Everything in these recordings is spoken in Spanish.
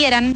quieran.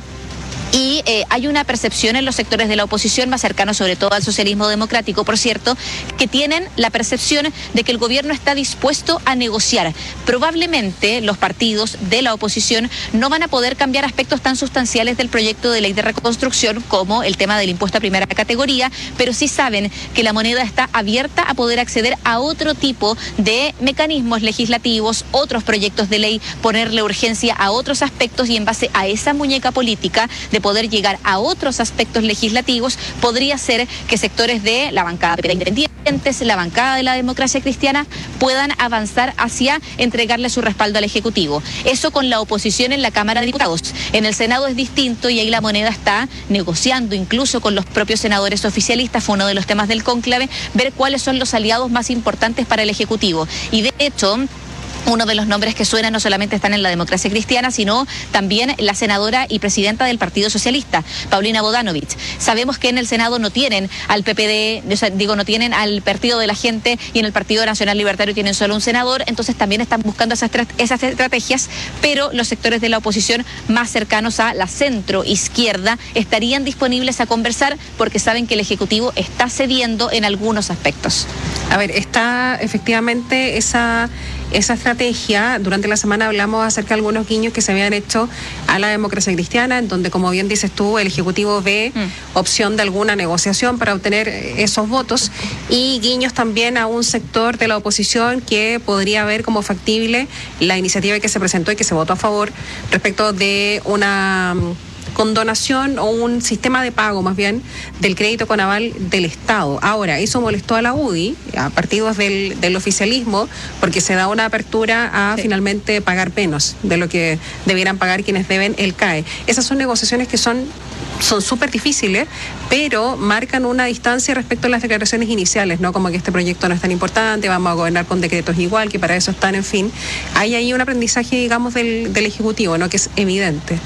Y hay una percepción en los sectores de la oposición, más cercanos sobre todo al socialismo democrático, por cierto, que tienen la percepción de que el gobierno está dispuesto a negociar. Probablemente los partidos de la oposición no van a poder cambiar aspectos tan sustanciales del proyecto de ley de reconstrucción como el tema del impuesto a primera categoría, pero sí saben que la moneda está abierta a poder acceder a otro tipo de mecanismos legislativos, otros proyectos de ley, ponerle urgencia a otros aspectos y en base a esa muñeca política de poder llegar a otros aspectos legislativos, podría ser que sectores de la bancada de independientes, la bancada de la democracia cristiana, puedan avanzar hacia entregarle su respaldo al Ejecutivo. Eso con la oposición en la Cámara de Diputados. En el Senado es distinto y ahí la moneda está negociando incluso con los propios senadores oficialistas, fue uno de los temas del cónclave, ver cuáles son los aliados más importantes para el Ejecutivo. Y de hecho, uno de los nombres que suenan no solamente están en la democracia cristiana, sino también la senadora y presidenta del Partido Socialista, Paulina Bodanovich. Sabemos que en el Senado no tienen al PPD, no tienen al Partido de la Gente y en el Partido Nacional Libertario tienen solo un senador, entonces también están buscando esas estrategias, pero los sectores de la oposición más cercanos a la centro-izquierda estarían disponibles a conversar porque saben que el Ejecutivo está cediendo en algunos aspectos. A ver, está efectivamente esa estrategia. Durante la semana hablamos acerca de algunos guiños que se habían hecho a la democracia cristiana, en donde, como bien dices tú, el Ejecutivo ve opción de alguna negociación para obtener esos votos, y guiños también a un sector de la oposición que podría ver como factible la iniciativa que se presentó y que se votó a favor respecto de una condonación o un sistema de pago más bien del crédito con aval del Estado. Ahora, eso molestó a la UDI, a partidos del oficialismo, porque se da una apertura a finalmente pagar menos de lo que debieran pagar quienes deben el CAE. Esas son negociaciones que son súper difíciles, pero marcan una distancia respecto a las declaraciones iniciales, ¿no? Como que este proyecto no es tan importante, vamos a gobernar con decretos igual, que para eso están, en fin. Hay ahí un aprendizaje, digamos, del Ejecutivo, ¿no? Que es evidente.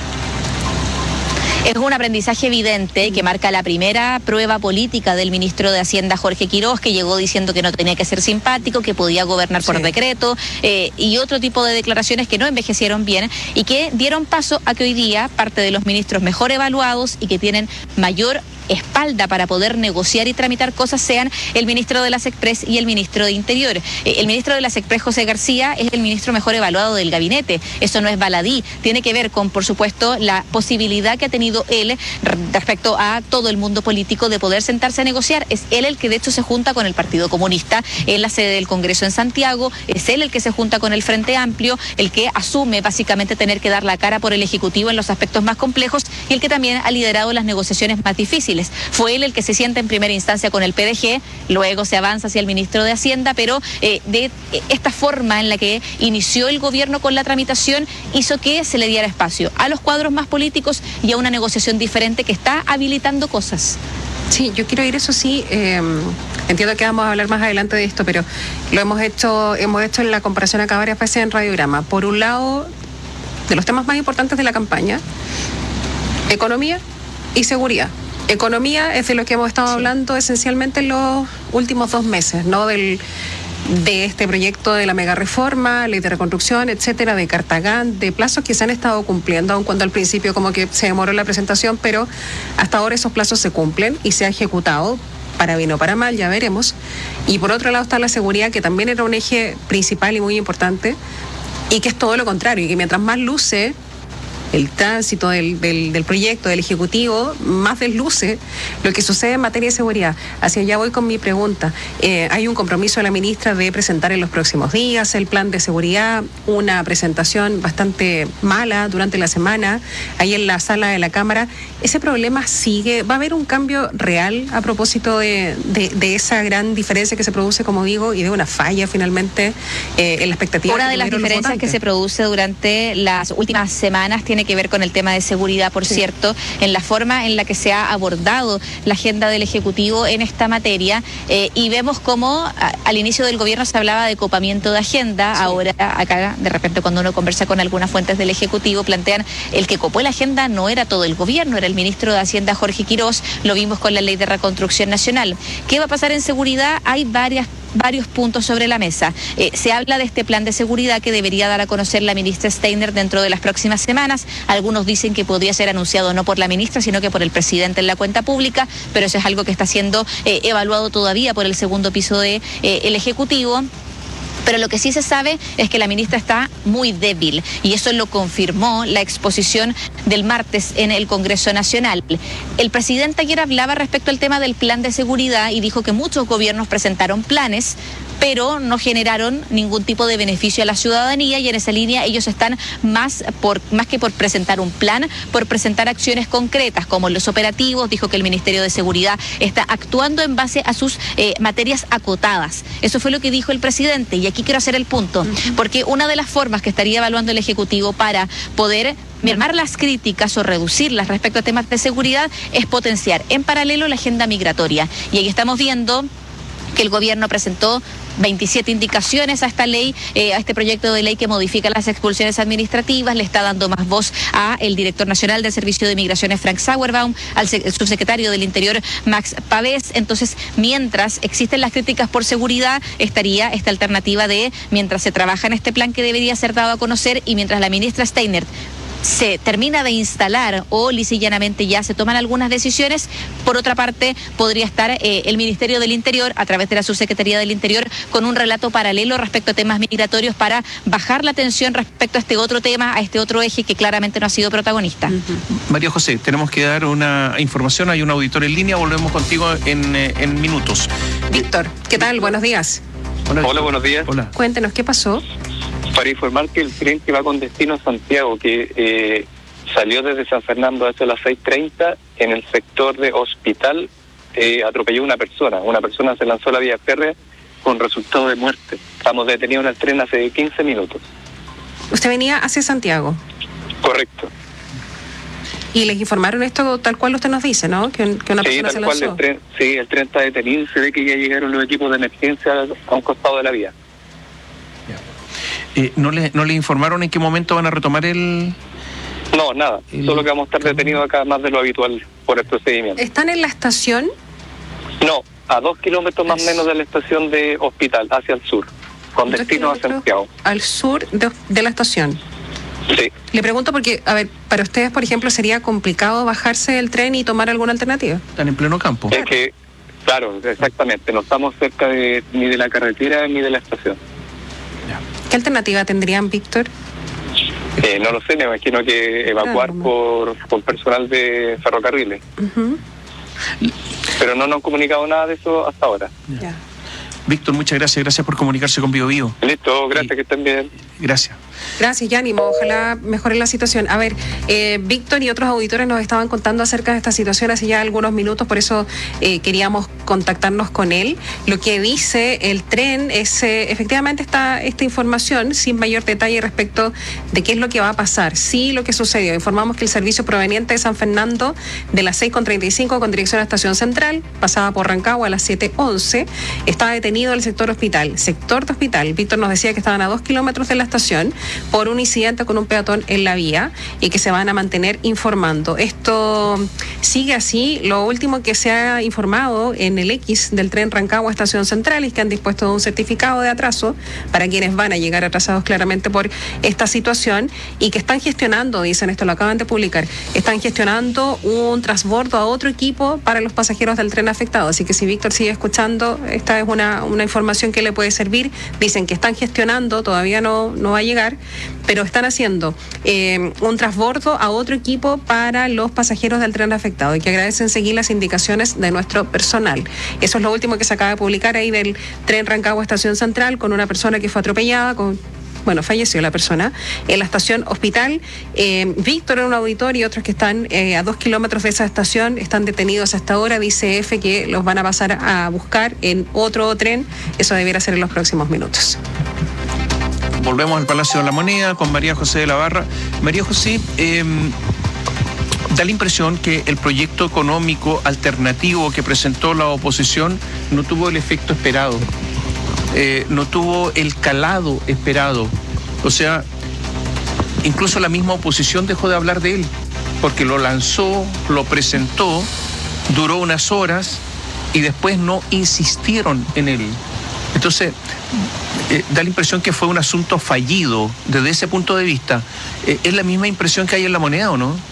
Es un aprendizaje evidente que marca la primera prueba política del ministro de Hacienda, Jorge Quiroz, que llegó diciendo que no tenía que ser simpático, que podía gobernar por decreto, y otro tipo de declaraciones que no envejecieron bien y que dieron paso a que hoy día parte de los ministros mejor evaluados y que tienen mayor espalda para poder negociar y tramitar cosas sean el ministro de las Express y el ministro de Interior. El ministro de las Express, José García, es el ministro mejor evaluado del gabinete. Eso no es baladí. Tiene que ver con, por supuesto, la posibilidad que ha tenido él respecto a todo el mundo político de poder sentarse a negociar. Es él el que de hecho se junta con el Partido Comunista en la sede del Congreso en Santiago. Es él el que se junta con el Frente Amplio, el que asume básicamente tener que dar la cara por el Ejecutivo en los aspectos más complejos y el que también ha liderado las negociaciones más difíciles. Fue él el que se sienta en primera instancia con el PDG, luego se avanza hacia el ministro de Hacienda, pero de esta forma en la que inició el gobierno con la tramitación hizo que se le diera espacio a los cuadros más políticos y a una negociación diferente que está habilitando cosas. Sí, yo quiero ir, eso sí, entiendo que vamos a hablar más adelante de esto, pero lo hemos hecho en la comparación acá varias veces en Radiograma. Por un lado, de los temas más importantes de la campaña, economía y seguridad. Economía es de lo que hemos estado hablando esencialmente en los últimos 2 meses, ¿no? De este proyecto de la mega reforma, ley de reconstrucción, etcétera, de Cartagán, de plazos que se han estado cumpliendo, aun cuando al principio como que se demoró la presentación, pero hasta ahora esos plazos se cumplen y se ha ejecutado, para bien o para mal, ya veremos. Y por otro lado está la seguridad, que también era un eje principal y muy importante, y que es todo lo contrario, y que mientras más luce el tránsito del proyecto, del Ejecutivo, más desluce lo que sucede en materia de seguridad. Hacia allá voy con mi pregunta. Hay un compromiso de la ministra de presentar en los próximos días el plan de seguridad, una presentación bastante mala durante la semana, ahí en la sala de la Cámara. ¿Ese problema sigue? ¿Va a haber un cambio real a propósito de esa gran diferencia que se produce, como digo, y de una falla finalmente en la expectativa? Una de las diferencias que se produce durante las últimas semanas tiene que ver con el tema de seguridad, por cierto, en la forma en la que se ha abordado la agenda del Ejecutivo en esta materia, y vemos cómo al inicio del gobierno se hablaba de copamiento de agenda. Ahora acá de repente cuando uno conversa con algunas fuentes del Ejecutivo plantean el que copó la agenda no era todo el gobierno, era el ministro de Hacienda, Jorge Quiroz. Lo vimos con la ley de reconstrucción nacional. ¿Qué va a pasar en seguridad? Hay varias varios puntos sobre la mesa. Se habla de este plan de seguridad que debería dar a conocer la ministra Steiner dentro de las próximas semanas. Algunos dicen que podría ser anunciado no por la ministra, sino que por el presidente en la cuenta pública, pero eso es algo que está siendo evaluado todavía por el segundo piso del Ejecutivo. Pero lo que sí se sabe es que la ministra está muy débil y eso lo confirmó la exposición del martes en el Congreso Nacional. El presidente ayer hablaba respecto al tema del plan de seguridad y dijo que muchos gobiernos presentaron planes, pero no generaron ningún tipo de beneficio a la ciudadanía, y en esa línea ellos están más que por presentar un plan, por presentar acciones concretas como los operativos. Dijo que el Ministerio de Seguridad está actuando en base a sus materias acotadas. Eso fue lo que dijo el presidente, y aquí quiero hacer el punto, porque una de las formas que estaría evaluando el Ejecutivo para poder mermar las críticas o reducirlas respecto a temas de seguridad es potenciar en paralelo la agenda migratoria. Y ahí estamos viendo que el gobierno presentó 27 indicaciones a esta ley, a este proyecto de ley que modifica las expulsiones administrativas, le está dando más voz a el director nacional del Servicio de Migraciones, Frank Sauerbaum, al subsecretario del Interior, Max Pavés. Entonces, mientras existen las críticas por seguridad, estaría esta alternativa de, mientras se trabaja en este plan que debería ser dado a conocer y mientras la ministra Steiner se termina de instalar o lisa y llanamente ya se toman algunas decisiones, por otra parte podría estar el Ministerio del Interior a través de la Subsecretaría del Interior con un relato paralelo respecto a temas migratorios para bajar la tensión respecto a este otro tema, a este otro eje que claramente no ha sido protagonista. María José, tenemos que dar una información, hay un auditor en línea, volvemos contigo en minutos. Víctor, ¿qué tal? Buenos días. Hola, buenos días. Hola. Cuéntenos, ¿qué pasó? Para informar que el tren que va con destino a Santiago, que salió desde San Fernando a eso a las 6:30, en el sector de Hospital, atropelló una persona. Una persona se lanzó a la vía férrea con resultado de muerte. Estamos detenidos en el tren hace 15 minutos. ¿Usted venía hacia Santiago? Correcto. Y les informaron esto tal cual usted nos dice, ¿no? Que una persona se lanzó. El tren está detenido y se ve que ya llegaron los equipos de emergencia a un costado de la vía. ¿No le informaron en qué momento van a retomar el...? No, nada. Solo que vamos a estar detenidos acá más de lo habitual por el procedimiento. ¿Están en la estación? No, a 2 kilómetros más o menos de la estación de Hospital, hacia el sur, con destino a Santiago. Al sur de la estación. Sí. Le pregunto porque, a ver, para ustedes, por ejemplo, ¿sería complicado bajarse del tren y tomar alguna alternativa? Están en pleno campo. Es que, claro, exactamente. No estamos cerca ni de la carretera ni de la estación. ¿Qué alternativa tendrían, Víctor? No lo sé, me imagino que evacuar por personal de ferrocarriles. Pero no nos han comunicado nada de eso hasta ahora. Ya. Víctor, muchas gracias por comunicarse con Bio Bio. Listo, gracias, que estén bien. Gracias. Gracias, Yánimo. Ojalá mejore la situación. A ver, Víctor y otros auditores nos estaban contando acerca de esta situación hace ya algunos minutos, por eso queríamos contactarnos con él. Lo que dice el tren es, efectivamente está esta información sin mayor detalle respecto de qué es lo que va a pasar. Sí, lo que sucedió. Informamos que el servicio proveniente de San Fernando de las 6:35 con dirección a Estación Central, pasaba por Rancagua a las 7:11, estaba detenido el sector Hospital. Sector de Hospital. Víctor nos decía que estaban a 2 kilómetros de la estación por un incidente con un peatón en la vía y que se van a mantener informando. Esto sigue así. Lo último que se ha informado en el X del tren Rancagua Estación Central es que han dispuesto un certificado de atraso para quienes van a llegar atrasados claramente por esta situación y que están gestionando, dicen, esto lo acaban de publicar, están gestionando un transbordo a otro equipo para los pasajeros del tren afectado. Así que si Víctor sigue escuchando, esta es una información que le puede servir. Dicen que están gestionando, todavía no va a llegar, pero están haciendo un transbordo a otro equipo para los pasajeros del tren afectado y que agradecen seguir las indicaciones de nuestro personal. Eso es lo último que se acaba de publicar ahí del tren Rancagua Estación Central con una persona que fue atropellada, falleció la persona en la estación Hospital. Víctor en un auditorio y otros que están a 2 kilómetros de esa estación están detenidos hasta ahora. Dice F que los van a pasar a buscar en otro tren. Eso debiera ser en los próximos minutos. Volvemos al Palacio de la Moneda con María José de la Barra. María José, da la impresión que el proyecto económico alternativo que presentó la oposición no tuvo el efecto esperado, no tuvo el calado esperado. O sea, incluso la misma oposición dejó de hablar de él, porque lo lanzó, lo presentó, duró unas horas y después no insistieron en él. Entonces, da la impresión que fue un asunto fallido desde ese punto de vista. ¿Es la misma impresión que hay en La Moneda o no?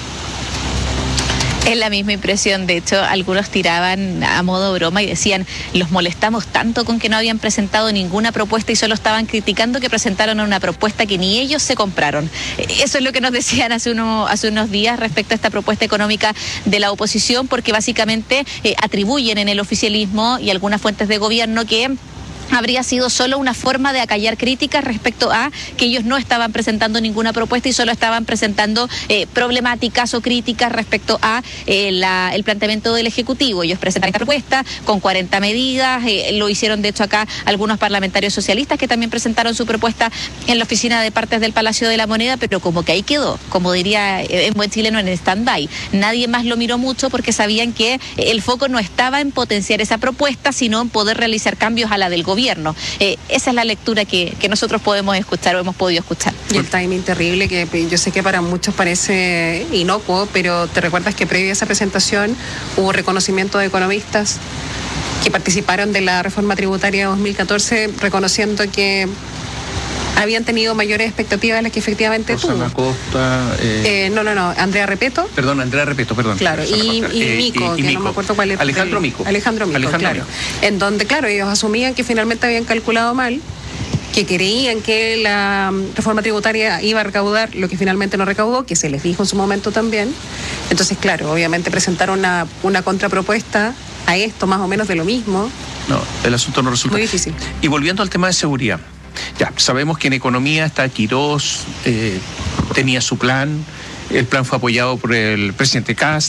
Es la misma impresión. De hecho, algunos tiraban a modo broma y decían, los molestamos tanto con que no habían presentado ninguna propuesta y solo estaban criticando que presentaron una propuesta que ni ellos se compraron. Eso es lo que nos decían hace unos días respecto a esta propuesta económica de la oposición, porque básicamente atribuyen en el oficialismo y algunas fuentes de gobierno que habría sido solo una forma de acallar críticas respecto a que ellos no estaban presentando ninguna propuesta y solo estaban presentando problemáticas o críticas respecto a el planteamiento del Ejecutivo. Ellos presentaron esta propuesta con 40 medidas, lo hicieron de hecho acá algunos parlamentarios socialistas que también presentaron su propuesta en la oficina de partes del Palacio de la Moneda, pero como que ahí quedó, como diría en buen chileno, en stand-by. Nadie más lo miró mucho porque sabían que el foco no estaba en potenciar esa propuesta, sino en poder realizar cambios a la del gobierno. Esa es la lectura que nosotros podemos escuchar o hemos podido escuchar. Y el timing terrible, que yo sé que para muchos parece inocuo, pero te recuerdas que previa a esa presentación hubo reconocimiento de economistas que participaron de la reforma tributaria 2014, reconociendo que habían tenido mayores expectativas de las que efectivamente Rosana tuvo. Costa. No, Andrea Repeto. Andrea Repeto, perdón. Claro, y Mico, que Mico. no me acuerdo cuál es. Alejandro Mico, claro. Mico. En donde, claro, ellos asumían que finalmente habían calculado mal, que creían que la reforma tributaria iba a recaudar lo que finalmente no recaudó, que se les dijo en su momento también. Entonces, claro, obviamente presentaron una contrapropuesta a esto, más o menos de lo mismo. No, el asunto no resulta. Muy difícil. Y volviendo al tema de seguridad. Ya, sabemos que en economía está Quirós, tenía su plan, el plan fue apoyado por el presidente Kast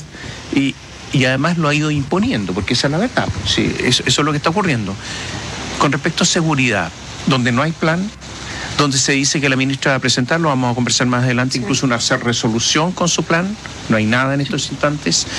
y además lo ha ido imponiendo, porque esa es la verdad, sí, eso es lo que está ocurriendo. Con respecto a seguridad, donde no hay plan, donde se dice que la ministra va a presentarlo, vamos a conversar más adelante, sí, incluso una resolución con su plan, no hay nada en estos instantes.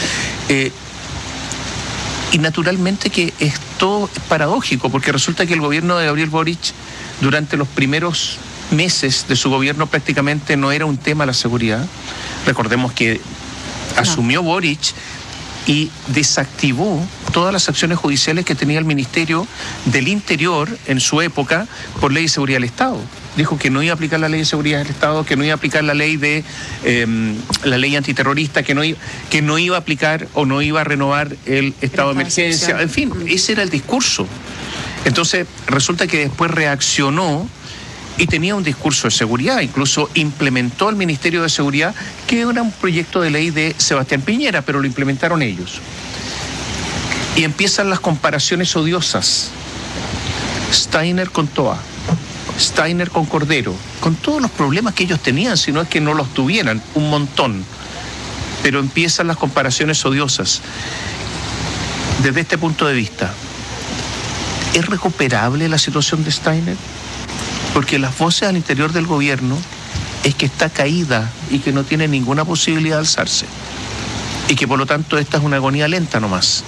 Y naturalmente que esto es paradójico, porque resulta que el gobierno de Gabriel Boric, durante los primeros meses de su gobierno, prácticamente no era un tema la seguridad. Recordemos que asumió Boric y desactivó todas las acciones judiciales que tenía el Ministerio del Interior en su época por ley de seguridad del Estado. Dijo que no iba a aplicar la ley de seguridad del Estado, que no iba a aplicar la ley de la ley antiterrorista, que no iba a aplicar o no iba a renovar el estado de emergencia. En fin, ese era el discurso. Entonces, resulta que después reaccionó y tenía un discurso de seguridad, incluso implementó el Ministerio de Seguridad, que era un proyecto de ley de Sebastián Piñera, pero lo implementaron ellos. Y empiezan las comparaciones odiosas. Steiner con Toa, Steiner con Cordero, con todos los problemas que ellos tenían, si no es que no los tuvieran, un montón. Pero empiezan las comparaciones odiosas. Desde este punto de vista, ¿es recuperable la situación de Steiner? Porque las voces al interior del gobierno es que está caída y que no tiene ninguna posibilidad de alzarse. Y que por lo tanto esta es una agonía lenta nomás.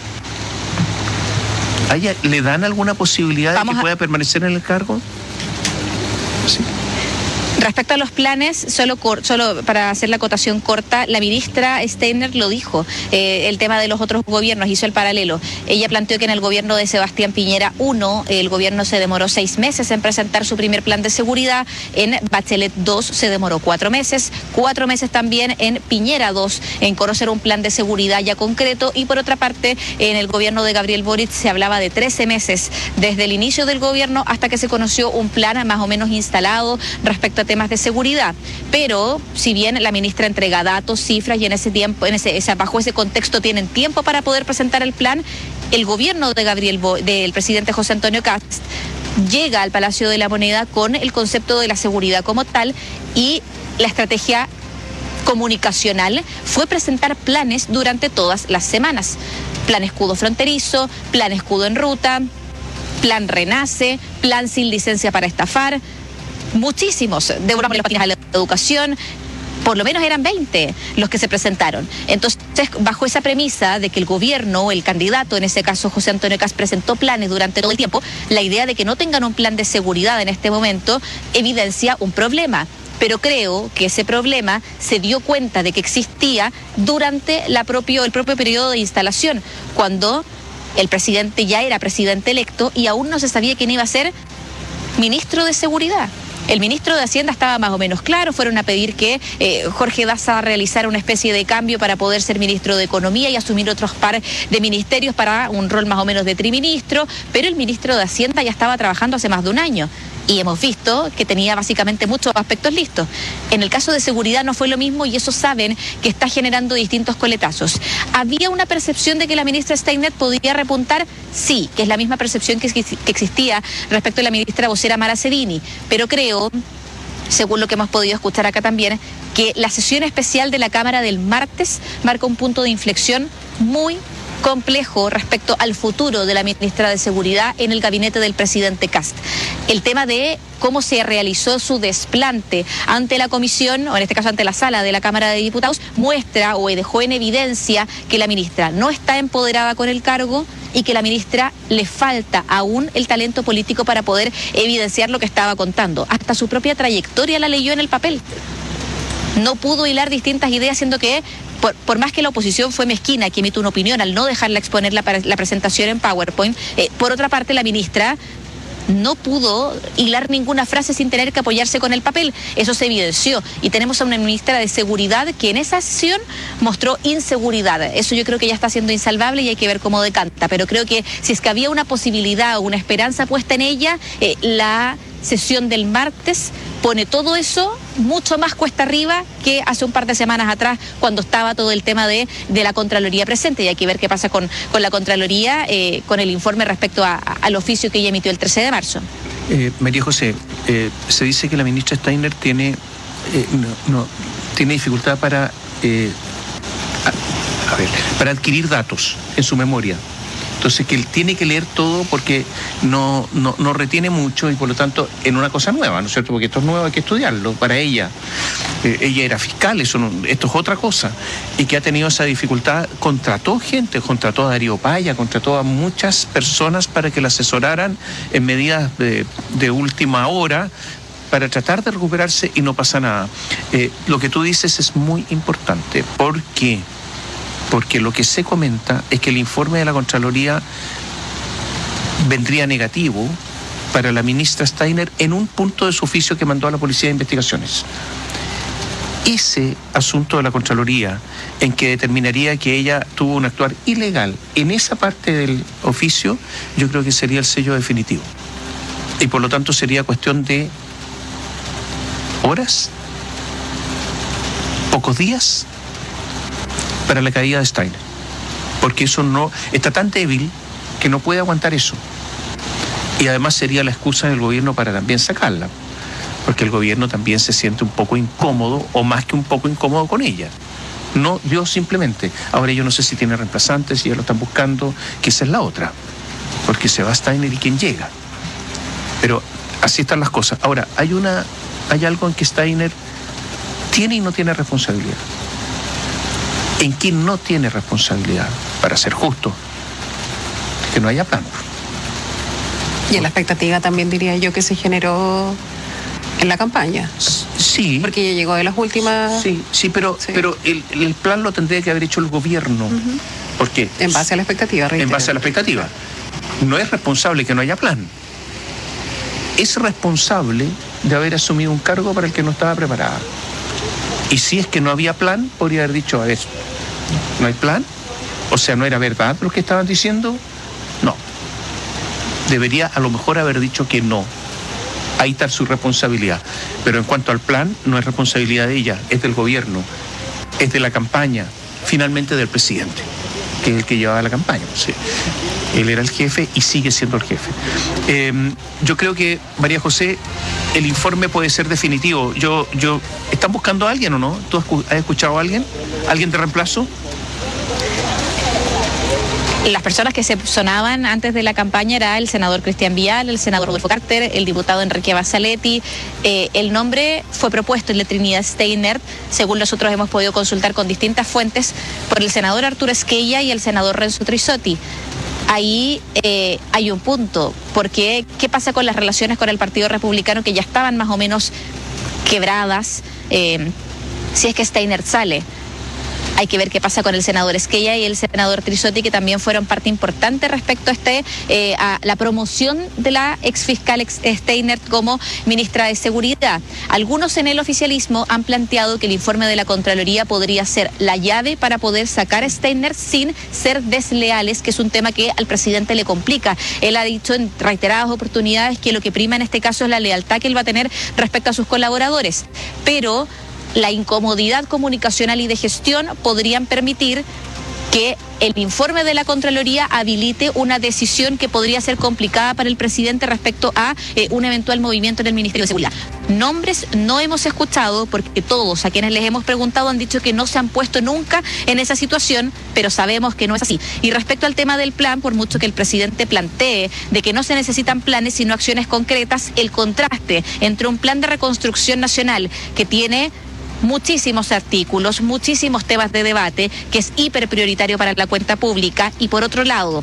¿Le dan alguna posibilidad de que pueda permanecer en el cargo? Sí. Respecto a los planes, solo para hacer la acotación corta, la ministra Steiner lo dijo, el tema de los otros gobiernos, hizo el paralelo. Ella planteó que en el gobierno de Sebastián Piñera I, el gobierno se demoró 6 meses en presentar su primer plan de seguridad, en Bachelet II se demoró 4 meses, 4 meses también en Piñera II en conocer un plan de seguridad ya concreto, y por otra parte, en el gobierno de Gabriel Boric se hablaba de 13 meses desde el inicio del gobierno hasta que se conoció un plan más o menos instalado respecto a temas de seguridad. Pero si bien la ministra entrega datos, cifras, y en ese tiempo, bajo ese contexto tienen tiempo para poder presentar el plan, el gobierno de del presidente José Antonio Kast llega al Palacio de la Moneda con el concepto de la seguridad como tal, y la estrategia comunicacional fue presentar planes durante todas las semanas. Plan escudo fronterizo, plan escudo en ruta, plan renace, plan sin licencia para estafar. Muchísimos, devolvamos las patinas a la educación, por lo menos eran 20 los que se presentaron. Entonces, bajo esa premisa de que el gobierno, el candidato, en ese caso José Antonio Kast, presentó planes durante todo el tiempo, la idea de que no tengan un plan de seguridad en este momento evidencia un problema. Pero creo que ese problema se dio cuenta de que existía durante el propio periodo de instalación, cuando el presidente ya era presidente electo y aún no se sabía quién iba a ser ministro de Seguridad. El ministro de Hacienda estaba más o menos claro, fueron a pedir que Jorge Daza realizara una especie de cambio para poder ser ministro de Economía y asumir otros par de ministerios para un rol más o menos de triministro, pero el ministro de Hacienda ya estaba trabajando hace más de un año. Y hemos visto que tenía básicamente muchos aspectos listos. En el caso de seguridad no fue lo mismo y eso saben que está generando distintos coletazos. ¿Había una percepción de que la ministra Steiner podía repuntar? Sí, que es la misma percepción que existía respecto a la ministra vocera Mara Cedini. Pero creo, según lo que hemos podido escuchar acá también, que la sesión especial de la Cámara del martes marca un punto de inflexión muy complejo respecto al futuro de la ministra de Seguridad en el gabinete del presidente Kast. El tema de cómo se realizó su desplante ante la comisión, o en este caso ante la sala de la Cámara de Diputados, muestra o dejó en evidencia que la ministra no está empoderada con el cargo y que la ministra le falta aún el talento político para poder evidenciar lo que estaba contando. Hasta su propia trayectoria la leyó en el papel. No pudo hilar distintas ideas, siendo que por más que la oposición fue mezquina, que emite una opinión al no dejarla exponer la presentación en PowerPoint, por otra parte la ministra no pudo hilar ninguna frase sin tener que apoyarse con el papel. Eso se evidenció. Y tenemos a una ministra de Seguridad que en esa sesión mostró inseguridad. Eso yo creo que ya está siendo insalvable y hay que ver cómo decanta. Pero creo que si es que había una posibilidad o una esperanza puesta en ella, la sesión del martes pone todo eso mucho más cuesta arriba que hace un par de semanas atrás, cuando estaba todo el tema de la Contraloría presente. Y hay que ver qué pasa con la Contraloría, con el informe respecto al oficio que ella emitió el 13 de marzo. María José, se dice que la ministra Steiner tiene dificultad para adquirir datos en su memoria. Entonces, que él tiene que leer todo porque no retiene mucho y por lo tanto en una cosa nueva, ¿no es cierto? Porque esto es nuevo, hay que estudiarlo para ella. Ella era fiscal, esto es otra cosa. Y que ha tenido esa dificultad, contrató a Darío Paya, contrató a muchas personas para que la asesoraran en medidas de última hora para tratar de recuperarse y no pasa nada. Lo que tú dices es muy importante. ¿Por qué? Porque lo que se comenta es que el informe de la Contraloría vendría negativo para la ministra Steiner en un punto de su oficio que mandó a la Policía de Investigaciones. Ese asunto de la Contraloría, en que determinaría que ella tuvo un actuar ilegal en esa parte del oficio, yo creo que sería el sello definitivo. Y por lo tanto sería cuestión de horas, pocos días, para la caída de Steiner, porque eso no está tan débil que no puede aguantar eso. Y además sería la excusa del gobierno para también sacarla, porque el gobierno también se siente un poco incómodo, o más que un poco incómodo con ella. No, yo simplemente, ahora yo no sé si tiene reemplazantes, si ya lo están buscando, que esa es la otra, porque se va Steiner y quién llega. Pero así están las cosas. Ahora, hay algo en que Steiner tiene y no tiene responsabilidad. ¿En quién no tiene responsabilidad? Para ser justo, que no haya plan. Y en la expectativa también diría yo que se generó en la campaña. Sí. Porque ya llegó de las últimas... Sí, pero el plan lo tendría que haber hecho el gobierno. ¿Por qué? En base a la expectativa, reitero. En base a la expectativa. No es responsable que no haya plan. Es responsable de haber asumido un cargo para el que no estaba preparada. Y si es que no había plan, podría haber dicho, a ver, ¿no hay plan? O sea, ¿no era verdad lo que estaban diciendo? No. Debería a lo mejor haber dicho que no. Ahí está su responsabilidad. Pero en cuanto al plan, no es responsabilidad de ella, es del gobierno, es de la campaña, finalmente del presidente, que es el que llevaba la campaña. Sí. Él era el jefe y sigue siendo el jefe. Yo creo que, María José, el informe puede ser definitivo. ¿Están buscando a alguien o no? ¿Tú has escuchado a alguien? ¿Alguien de reemplazo? Las personas que se sonaban antes de la campaña era el senador Cristian Vial, el senador Rodolfo Carter, el diputado Enrique Basaletti. El nombre fue propuesto en la Trinidad Steiner, según nosotros hemos podido consultar con distintas fuentes, por el senador Arturo Esquella y el senador Renzo Trisotti. Ahí hay un punto, porque ¿qué pasa con las relaciones con el Partido Republicano que ya estaban más o menos quebradas si es que Steiner sale? Hay que ver qué pasa con el senador Esquella y el senador Trisotti, que también fueron parte importante respecto a la promoción de la exfiscal Steinert como ministra de Seguridad. Algunos en el oficialismo han planteado que el informe de la Contraloría podría ser la llave para poder sacar a Steinert sin ser desleales, que es un tema que al presidente le complica. Él ha dicho en reiteradas oportunidades que lo que prima en este caso es la lealtad que él va a tener respecto a sus colaboradores, pero la incomodidad comunicacional y de gestión podrían permitir que el informe de la Contraloría habilite una decisión que podría ser complicada para el presidente respecto a un eventual movimiento en el Ministerio de Seguridad. Nombres no hemos escuchado, porque todos a quienes les hemos preguntado han dicho que no se han puesto nunca en esa situación, pero sabemos que no es así. Y respecto al tema del plan, por mucho que el presidente plantee de que no se necesitan planes sino acciones concretas, el contraste entre un plan de reconstrucción nacional que tiene muchísimos artículos, muchísimos temas de debate, que es hiper prioritario para la cuenta pública, y por otro lado,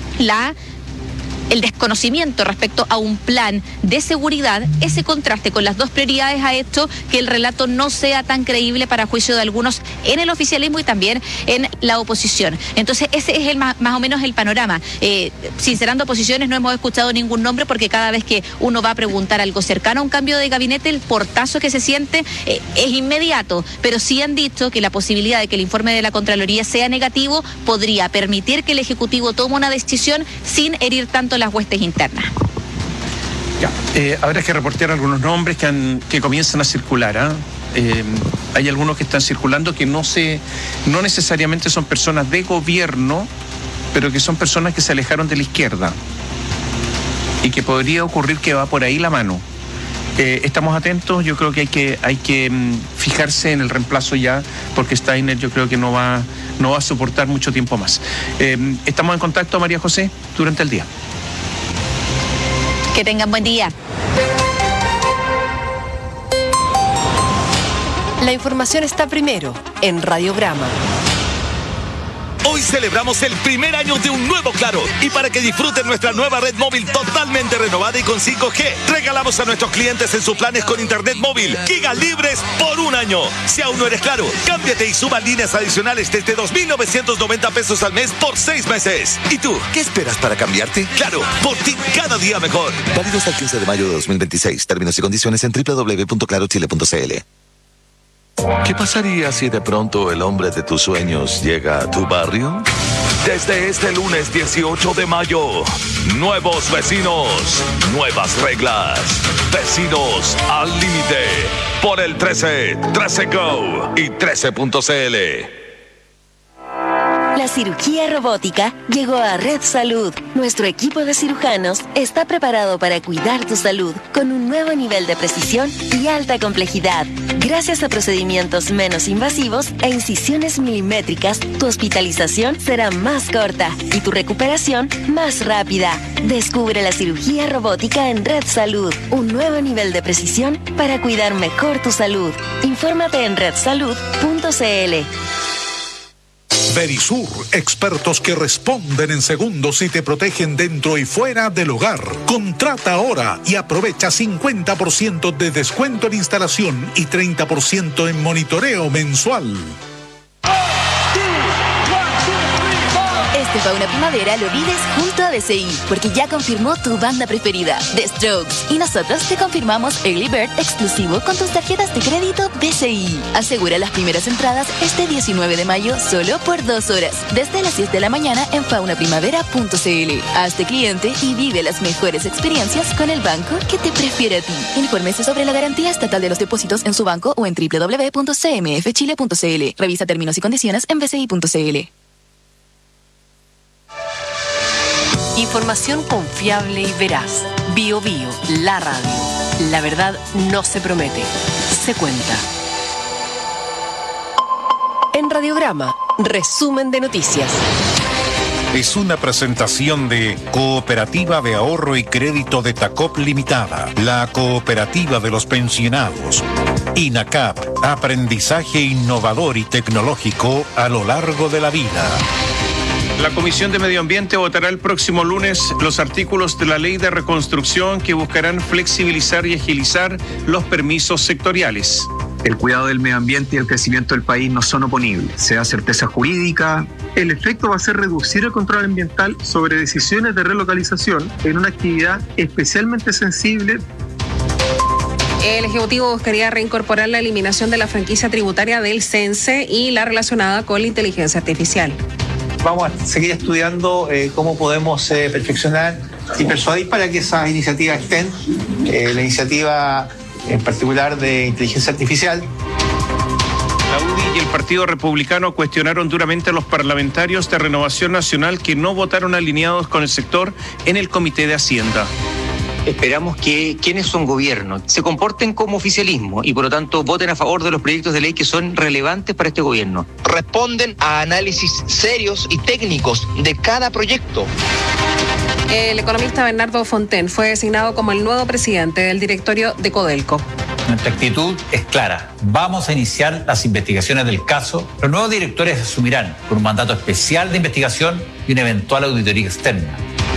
el desconocimiento respecto a un plan de seguridad, ese contraste con las dos prioridades ha hecho que el relato no sea tan creíble para juicio de algunos en el oficialismo y también en la oposición. Entonces ese es más o menos el panorama. Sincerando posiciones, no hemos escuchado ningún nombre, porque cada vez que uno va a preguntar algo cercano a un cambio de gabinete, el portazo que se siente es inmediato, pero sí han dicho que la posibilidad de que el informe de la Contraloría sea negativo podría permitir que el Ejecutivo tome una decisión sin herir tanto las huestes internas. Ya, habrá que reportear algunos nombres que comienzan a circular. Hay algunos que están circulando que no necesariamente son personas de gobierno, pero que son personas que se alejaron de la izquierda y que podría ocurrir que va por ahí la mano. Estamos atentos. Yo creo que hay que fijarse en el reemplazo ya, porque Steiner yo creo que no va a soportar mucho tiempo más. Estamos en contacto, María José, durante el día. Que tengan buen día. La información está primero en Radiograma. Hoy celebramos el primer año de un nuevo Claro, y para que disfruten nuestra nueva red móvil totalmente renovada y con 5G, regalamos a nuestros clientes en sus planes con internet móvil gigas libres por un año. Si aún no eres Claro, cámbiate y suba líneas adicionales desde 2.990 pesos al mes por 6 meses. ¿Y tú, qué esperas para cambiarte? Claro, por ti cada día mejor. Válido hasta el 15 de mayo de 2026. Términos y condiciones en www.clarochile.cl. ¿Qué pasaría si de pronto el hombre de tus sueños llega a tu barrio? Desde este lunes 18 de mayo, nuevos vecinos, nuevas reglas. Vecinos al límite. Por el 13, 13 Go y 13.cl. La cirugía robótica llegó a Red Salud. Nuestro equipo de cirujanos está preparado para cuidar tu salud con un nuevo nivel de precisión y alta complejidad. Gracias a procedimientos menos invasivos e incisiones milimétricas, tu hospitalización será más corta y tu recuperación más rápida. Descubre la cirugía robótica en Red Salud, un nuevo nivel de precisión para cuidar mejor tu salud. Infórmate en redsalud.cl. Verisur, expertos que responden en segundos y te protegen dentro y fuera del hogar. Contrata ahora y aprovecha 50% de descuento en instalación y 30% en monitoreo mensual. Este Fauna Primavera lo vives junto a DCI, porque ya confirmó tu banda preferida, The Strokes. Y nosotros te confirmamos Early Bird exclusivo con tus tarjetas de crédito DCI. Asegura las primeras entradas este 19 de mayo solo por 2 horas, desde las 10 de la mañana en faunaprimavera.cl. Hazte cliente y vive las mejores experiencias con el banco que te prefiere a ti. Infórmese sobre la garantía estatal de los depósitos en su banco o en www.cmfchile.cl. Revisa términos y condiciones en bci.cl. Información confiable y veraz. Bio Bio, la radio. La verdad no se promete, se cuenta. En Radiograma, resumen de noticias. Es una presentación de Cooperativa de Ahorro y Crédito de Tacop Limitada, la cooperativa de los pensionados. INACAP, aprendizaje innovador y tecnológico a lo largo de la vida. La Comisión de Medio Ambiente votará el próximo lunes los artículos de la Ley de Reconstrucción que buscarán flexibilizar y agilizar los permisos sectoriales. El cuidado del medio ambiente y el crecimiento del país no son oponibles. Se da certeza jurídica. El efecto va a ser reducir el control ambiental sobre decisiones de relocalización en una actividad especialmente sensible. El Ejecutivo buscaría reincorporar la eliminación de la franquicia tributaria del CENSE y la relacionada con la inteligencia artificial. Vamos a seguir estudiando cómo podemos perfeccionar y persuadir para que esas iniciativas estén. La iniciativa en particular de inteligencia artificial. La UDI y el Partido Republicano cuestionaron duramente a los parlamentarios de Renovación Nacional que no votaron alineados con el sector en el Comité de Hacienda. Esperamos que quienes son gobierno se comporten como oficialismo y por lo tanto voten a favor de los proyectos de ley que son relevantes para este gobierno. Responden a análisis serios y técnicos de cada proyecto. El economista Bernardo Fontaine fue designado como el nuevo presidente del directorio de Codelco. Nuestra actitud es clara. Vamos a iniciar las investigaciones del caso. Los nuevos directores asumirán con un mandato especial de investigación y una eventual auditoría externa.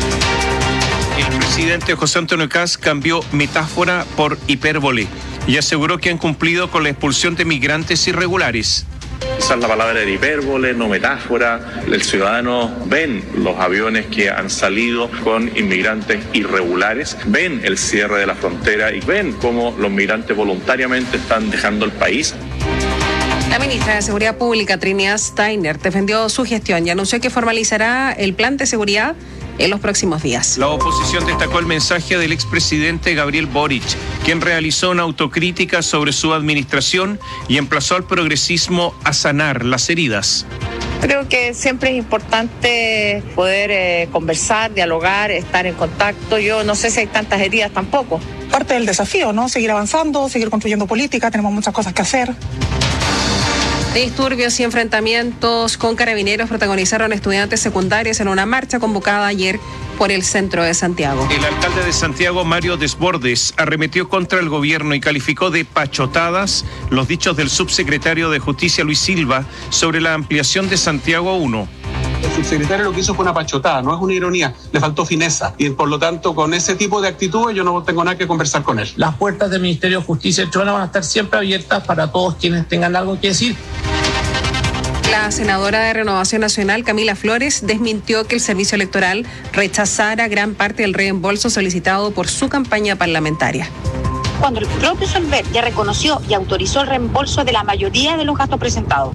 El presidente José Antonio Kast cambió metáfora por hipérbole y aseguró que han cumplido con la expulsión de migrantes irregulares. Usar la palabra de hipérbole, no metáfora. El ciudadano ven los aviones que han salido con inmigrantes irregulares, ven el cierre de la frontera y ven cómo los migrantes voluntariamente están dejando el país. La ministra de Seguridad Pública, Trinidad Steiner, defendió su gestión y anunció que formalizará el plan de seguridad en los próximos días. La oposición destacó el mensaje del expresidente Gabriel Boric, quien realizó una autocrítica sobre su administración y emplazó al progresismo a sanar las heridas. Creo que siempre es importante poder conversar, dialogar, estar en contacto. Yo no sé si hay tantas heridas tampoco. Parte del desafío, ¿no? Seguir avanzando, seguir construyendo política, tenemos muchas cosas que hacer. Disturbios y enfrentamientos con carabineros protagonizaron estudiantes secundarios en una marcha convocada ayer por el centro de Santiago. El alcalde de Santiago, Mario Desbordes, arremetió contra el gobierno y calificó de pachotadas los dichos del subsecretario de Justicia, Luis Silva, sobre la ampliación de Santiago 1. El subsecretario lo que hizo fue una pachotada, no es una ironía, le faltó fineza y por lo tanto con ese tipo de actitudes yo no tengo nada que conversar con él. Las puertas del Ministerio de Justicia y Tribunal van a estar siempre abiertas para todos quienes tengan algo que decir. La senadora de Renovación Nacional, Camila Flores, desmintió que el servicio electoral rechazara gran parte del reembolso solicitado por su campaña parlamentaria. Cuando el propio Solver ya reconoció y autorizó el reembolso de la mayoría de los gastos presentados.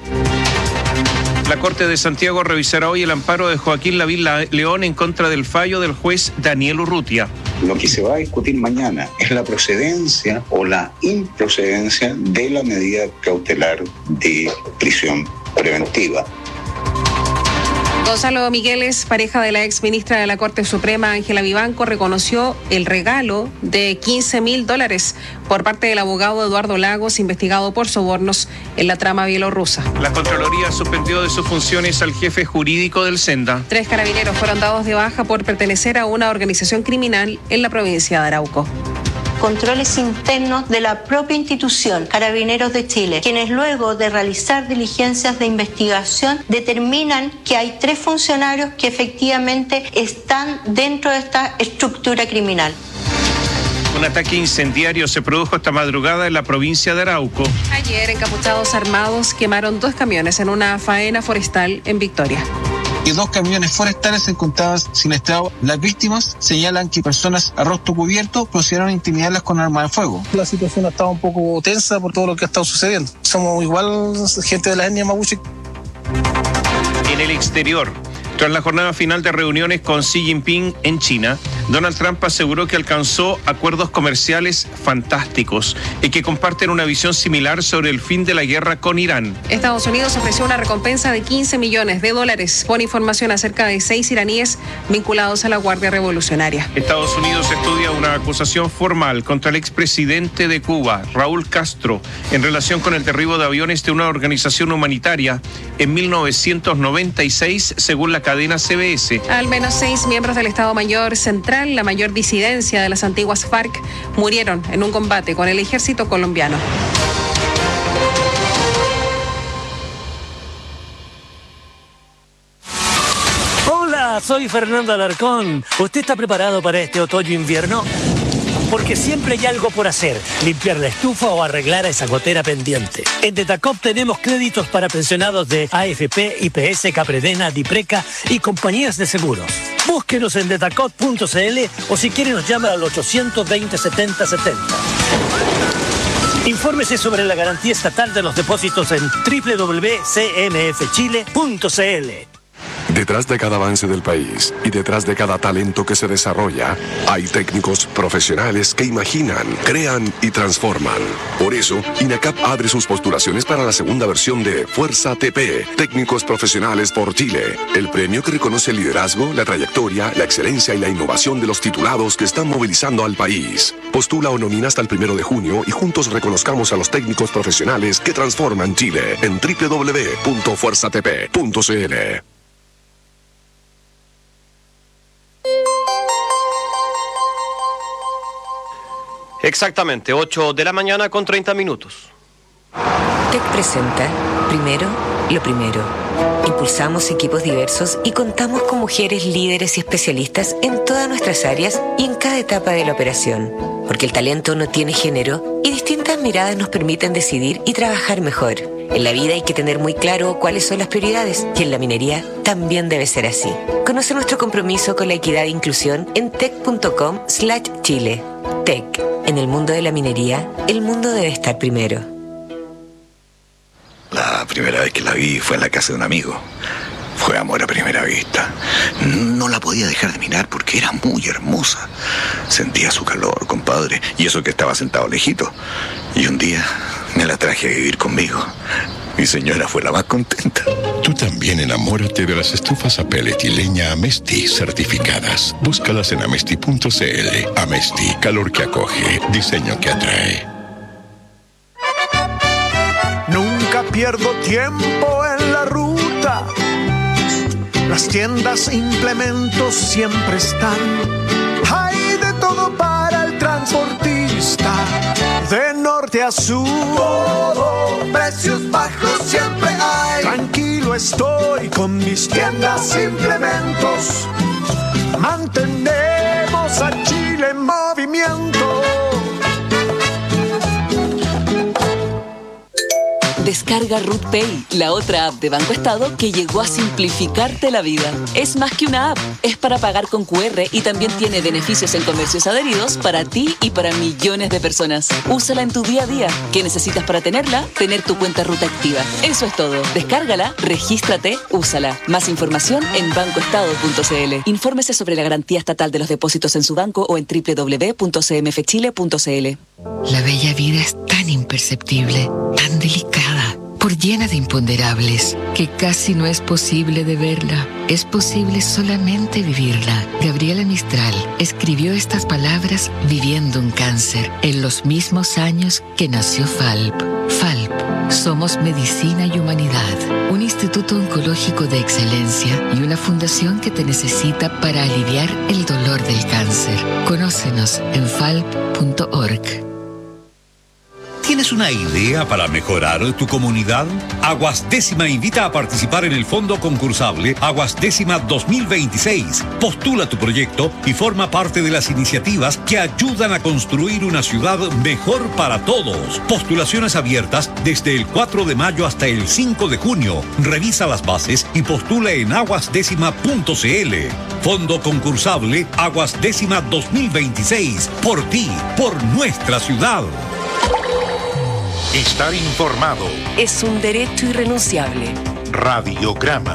La Corte de Santiago revisará hoy el amparo de Joaquín Lavín León en contra del fallo del juez Daniel Urrutia. Lo que se va a discutir mañana es la procedencia o la improcedencia de la medida cautelar de prisión preventiva. Gonzalo Migueles, pareja de la ex ministra de la Corte Suprema, Ángela Vivanco, reconoció el regalo de $15,000 por parte del abogado Eduardo Lagos, investigado por sobornos en la trama bielorrusa. La Contraloría suspendió de sus funciones al jefe jurídico del Senda. 3 carabineros fueron dados de baja por pertenecer a una organización criminal en la provincia de Arauco. Controles internos de la propia institución, Carabineros de Chile, quienes luego de realizar diligencias de investigación determinan que hay 3 funcionarios que efectivamente están dentro de esta estructura criminal. Un ataque incendiario se produjo esta madrugada en la provincia de Arauco. Ayer, encapuchados armados quemaron 2 camiones en una faena forestal en Victoria. Y 2 camiones forestales se encontraban sin estado. Las víctimas señalan que personas a rostro cubierto procedieron a intimidarlas con armas de fuego. La situación ha estado un poco tensa por todo lo que ha estado sucediendo. Somos igual gente de la etnia mapuche. En el exterior, tras la jornada final de reuniones con Xi Jinping en China, Donald Trump aseguró que alcanzó acuerdos comerciales fantásticos y que comparten una visión similar sobre el fin de la guerra con Irán. Estados Unidos ofreció una recompensa de $15 millones por información acerca de 6 iraníes vinculados a la Guardia Revolucionaria. Estados Unidos estudia una acusación formal contra el expresidente de Cuba, Raúl Castro, en relación con el derribo de aviones de una organización humanitaria en 1996, según la cadena CBS. Al menos 6 miembros del Estado Mayor Central, la mayor disidencia de las antiguas FARC, murieron en un combate con el ejército colombiano. Hola, soy Fernando Alarcón. ¿Usted está preparado para este otoño-invierno? porque siempre hay algo por hacer, limpiar la estufa o arreglar a esa gotera pendiente. En Detacop tenemos créditos para pensionados de AFP, IPS, Capredena, Dipreca y compañías de seguros. Búsquenos en detacop.cl o si quiere nos llama al 820 70 70. Infórmese sobre la garantía estatal de los depósitos en www.cmfchile.cl. Detrás de cada avance del país y detrás de cada talento que se desarrolla, hay técnicos profesionales que imaginan, crean y transforman. Por eso, INACAP abre sus postulaciones para la segunda versión de Fuerza TP, Técnicos Profesionales por Chile, el premio que reconoce el liderazgo, la trayectoria, la excelencia y la innovación de los titulados que están movilizando al país. Postula o nomina hasta el 1 de junio y juntos reconozcamos a los técnicos profesionales que transforman Chile en www.fuerzatp.cl. Exactamente, 8 de la mañana con 30 minutos. TEC presenta, primero, lo primero. Impulsamos equipos diversos y contamos con mujeres líderes y especialistas en todas nuestras áreas y en cada etapa de la operación. Porque el talento no tiene género y distintas miradas nos permiten decidir y trabajar mejor. En la vida hay que tener muy claro cuáles son las prioridades y en la minería también debe ser así. Conoce nuestro compromiso con la equidad e inclusión en tec.com/Chile. TEC. En el mundo de la minería, el mundo debe estar primero. La primera vez que la vi fue en la casa de un amigo. Fue amor a primera vista. No la podía dejar de mirar porque era muy hermosa. Sentía su calor, compadre, y eso que estaba sentado lejito. Y un día me la traje a vivir conmigo. Mi señora fue la más contenta. Tú también enamórate de las estufas a pellet y leña Amesti certificadas. Búscalas en amesti.cl. Amesti, calor que acoge, diseño que atrae. Nunca pierdo tiempo en la ruta. Las tiendas e implementos siempre están. Hay de todo para el transportista. De norte a sur, todo, precios bajos siempre hay. Tranquilo estoy con mis tiendas e implementos. Mantenemos a Chile en movimiento. Descarga Ruth Pay, la otra app de Banco Estado que llegó a simplificarte la vida. Es más que una app, es para pagar con QR y también tiene beneficios en comercios adheridos para ti y para millones de personas. Úsala en tu día a día. ¿Qué necesitas para tenerla? Tener tu cuenta Ruta activa. Eso es todo. Descárgala, regístrate, úsala. Más información en bancoestado.cl. Infórmese sobre la garantía estatal de los depósitos en su banco o en www.cmfchile.cl. La bella vida es tan imperceptible, tan delicada, por llena de imponderables, que casi no es posible de verla. Es posible solamente vivirla. Gabriela Mistral escribió estas palabras viviendo un cáncer en los mismos años que nació FALP. FALP, somos medicina y humanidad, un instituto oncológico de excelencia y una fundación que te necesita para aliviar el dolor del cáncer. Conócenos en falp.org. ¿Tienes una idea para mejorar tu comunidad? Aguas Décima invita a participar en el fondo concursable Aguas Décima 2026. Postula tu proyecto y forma parte de las iniciativas que ayudan a construir una ciudad mejor para todos. Postulaciones abiertas desde el 4 de mayo hasta el 5 de junio. Revisa las bases y postula en aguasdécima.cl. Fondo concursable Aguas Décima 2026. Por ti, por nuestra ciudad. Estar informado es un derecho irrenunciable. Radiograma.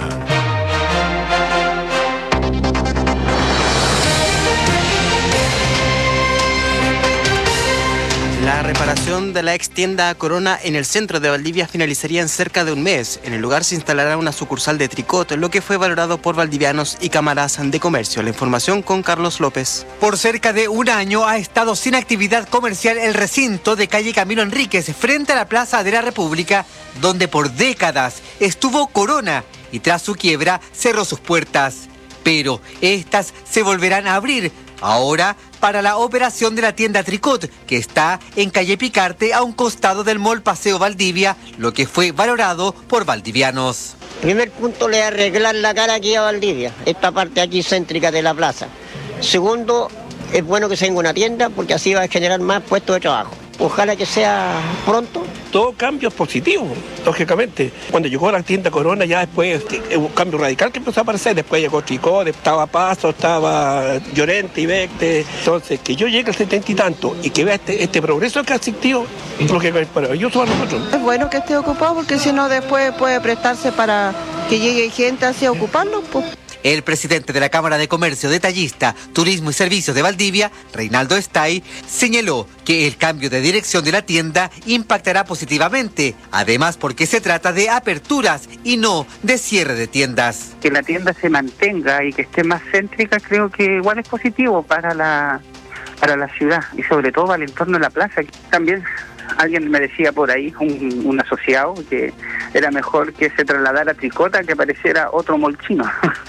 La reparación de la ex tienda Corona en el centro de Valdivia finalizaría en cerca de un mes. En el lugar se instalará una sucursal de Tricot, lo que fue valorado por valdivianos y cámaras de comercio. La información con Carlos López. Por cerca de un año ha estado sin actividad comercial el recinto de calle Camilo Enríquez, frente a la Plaza de la República, donde por décadas estuvo Corona y tras su quiebra cerró sus puertas. Pero estas se volverán a abrir ahora para la operación de la tienda Tricot, que está en calle Picarte a un costado del Mall Paseo Valdivia, lo que fue valorado por valdivianos. Primer punto, le arreglar la cara aquí a Valdivia, esta parte aquí céntrica de la plaza. Segundo, es bueno que se tenga una tienda porque así va a generar más puestos de trabajo. Ojalá que sea pronto. Todo cambio es positivo, lógicamente. Cuando llegó la tienda Corona, ya después un cambio radical que empezó a aparecer. Después llegó Tricot, estaba Paso, estaba Llorente y Vecte. Entonces, que yo llegue al 70 y tanto y que vea este progreso que ha existido, es lo que es maravilloso para nosotros. Es bueno que esté ocupado porque si no después puede prestarse para que llegue gente así a ocuparlo, pues. El presidente de la Cámara de Comercio Detallista, Turismo y Servicios de Valdivia, Reinaldo Estay, señaló que el cambio de dirección de la tienda impactará positivamente, además porque se trata de aperturas y no de cierre de tiendas. Que la tienda se mantenga y que esté más céntrica, creo que igual es positivo para la ciudad y sobre todo para el entorno de la plaza. También alguien me decía por ahí, un asociado, que era mejor que se trasladara a Tricota que apareciera otro molchino.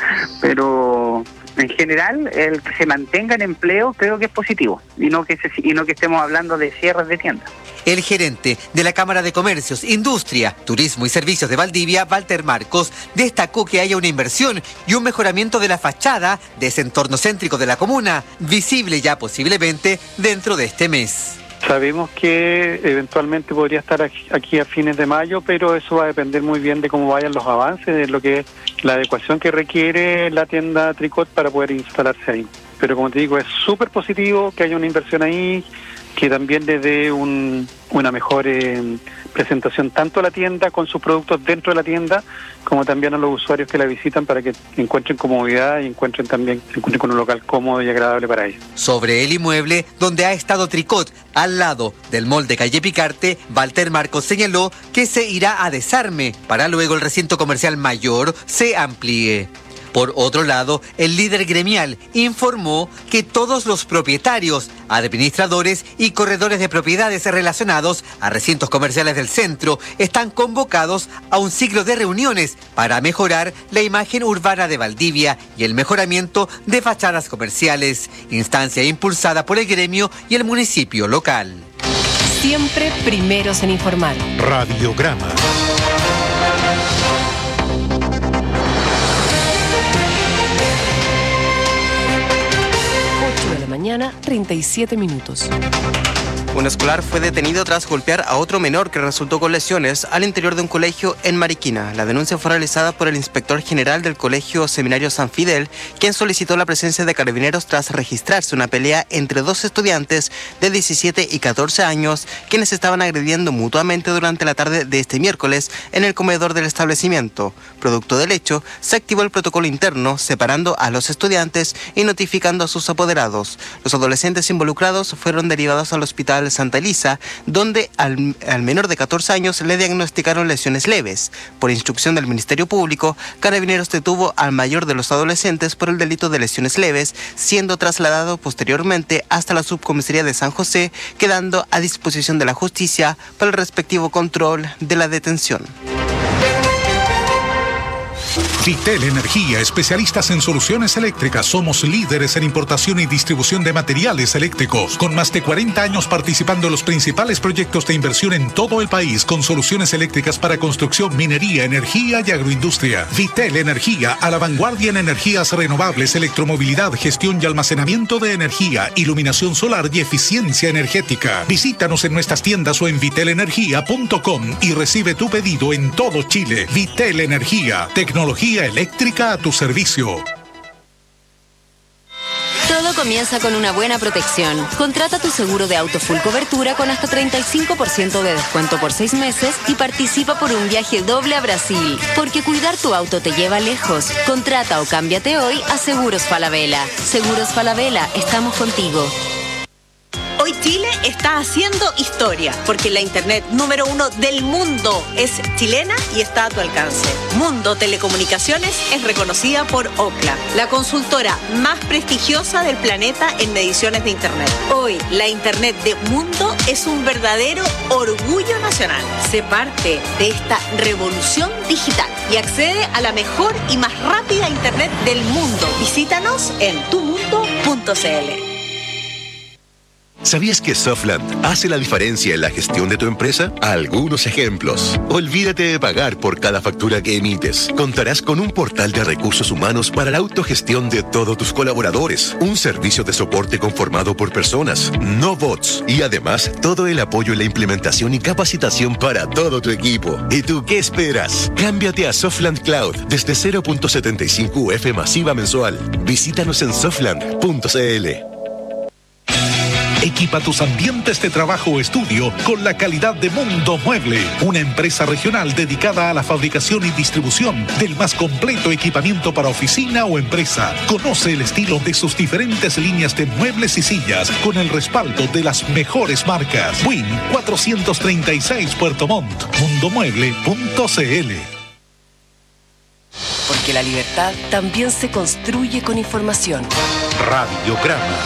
Pero en general, el que se mantenga en empleo creo que es positivo y no que estemos hablando de cierres de tiendas. El gerente de la Cámara de Comercios, Industria, Turismo y Servicios de Valdivia, Walter Marcos, destacó que haya una inversión y un mejoramiento de la fachada de ese entorno céntrico de la comuna, visible ya posiblemente dentro de este mes. Sabemos que eventualmente podría estar aquí a fines de mayo, pero eso va a depender muy bien de cómo vayan los avances, de lo que es la adecuación que requiere la tienda Tricot para poder instalarse ahí. Pero como te digo, es súper positivo que haya una inversión ahí, que también le dé una mejor presentación tanto a la tienda con sus productos dentro de la tienda, como también a los usuarios que la visitan para que encuentren comodidad y se encuentren con un local cómodo y agradable para ellos. Sobre el inmueble donde ha estado Tricot, al lado del mall de calle Picarte, Walter Marcos señaló que se irá a desarme para luego el recinto comercial mayor se amplíe. Por otro lado, el líder gremial informó que todos los propietarios, administradores y corredores de propiedades relacionados a recintos comerciales del centro están convocados a un ciclo de reuniones para mejorar la imagen urbana de Valdivia y el mejoramiento de fachadas comerciales, instancia impulsada por el gremio y el municipio local. Siempre primeros en informar. Radiograma. 37 minutos. Un escolar fue detenido tras golpear a otro menor que resultó con lesiones al interior de un colegio en Mariquina. La denuncia fue realizada por el inspector general del Colegio Seminario San Fidel, quien solicitó la presencia de carabineros tras registrarse una pelea entre dos estudiantes de 17 y 14 años, quienes estaban agrediendo mutuamente durante la tarde de este miércoles en el comedor del establecimiento. Producto del hecho, se activó el protocolo interno, separando a los estudiantes y notificando a sus apoderados. Los adolescentes involucrados fueron derivados al hospital Santa Elisa, donde al menor de 14 años le diagnosticaron lesiones leves. Por instrucción del Ministerio Público, Carabineros detuvo al mayor de los adolescentes por el delito de lesiones leves, siendo trasladado posteriormente hasta la subcomisaría de San José, quedando a disposición de la justicia para el respectivo control de la detención. Vitel Energía, especialistas en soluciones eléctricas. Somos líderes en importación y distribución de materiales eléctricos. Con más de 40 años participando en los principales proyectos de inversión en todo el país, con soluciones eléctricas para construcción, minería, energía y agroindustria. Vitel Energía, a la vanguardia en energías renovables, electromovilidad, gestión y almacenamiento de energía, iluminación solar y eficiencia energética. Visítanos en nuestras tiendas o en vitelenergia.com y recibe tu pedido en todo Chile. Vitel Energía, tecnología eléctrica a tu servicio. Todo comienza con una buena protección. Contrata tu seguro de auto full cobertura con hasta 35% de descuento por 6 meses y participa por un viaje doble a Brasil. Porque cuidar tu auto te lleva lejos. Contrata o cámbiate hoy a Seguros Falabella. Seguros Falabella, estamos contigo. Hoy Chile está haciendo historia, porque la internet número 1 del mundo es chilena y está a tu alcance. Mundo Telecomunicaciones es reconocida por Ookla, la consultora más prestigiosa del planeta en mediciones de internet. Hoy, la internet de Mundo es un verdadero orgullo nacional. Sé parte de esta revolución digital y accede a la mejor y más rápida internet del mundo. Visítanos en tumundo.cl. ¿Sabías que Softland hace la diferencia en la gestión de tu empresa? Algunos ejemplos. Olvídate de pagar por cada factura que emites. Contarás con un portal de recursos humanos para la autogestión de todos tus colaboradores. Un servicio de soporte conformado por personas, no bots. Y además, todo el apoyo en la implementación y capacitación para todo tu equipo. ¿Y tú qué esperas? Cámbiate a Softland Cloud desde 0.75 UF masiva mensual. Visítanos en softland.cl. Equipa tus ambientes de trabajo o estudio con la calidad de Mundo Mueble, una empresa regional dedicada a la fabricación y distribución del más completo equipamiento para oficina o empresa. Conoce el estilo de sus diferentes líneas de muebles y sillas con el respaldo de las mejores marcas. Win 436 Puerto Montt, mundomueble.cl. Porque la libertad también se construye con información. Radiograma.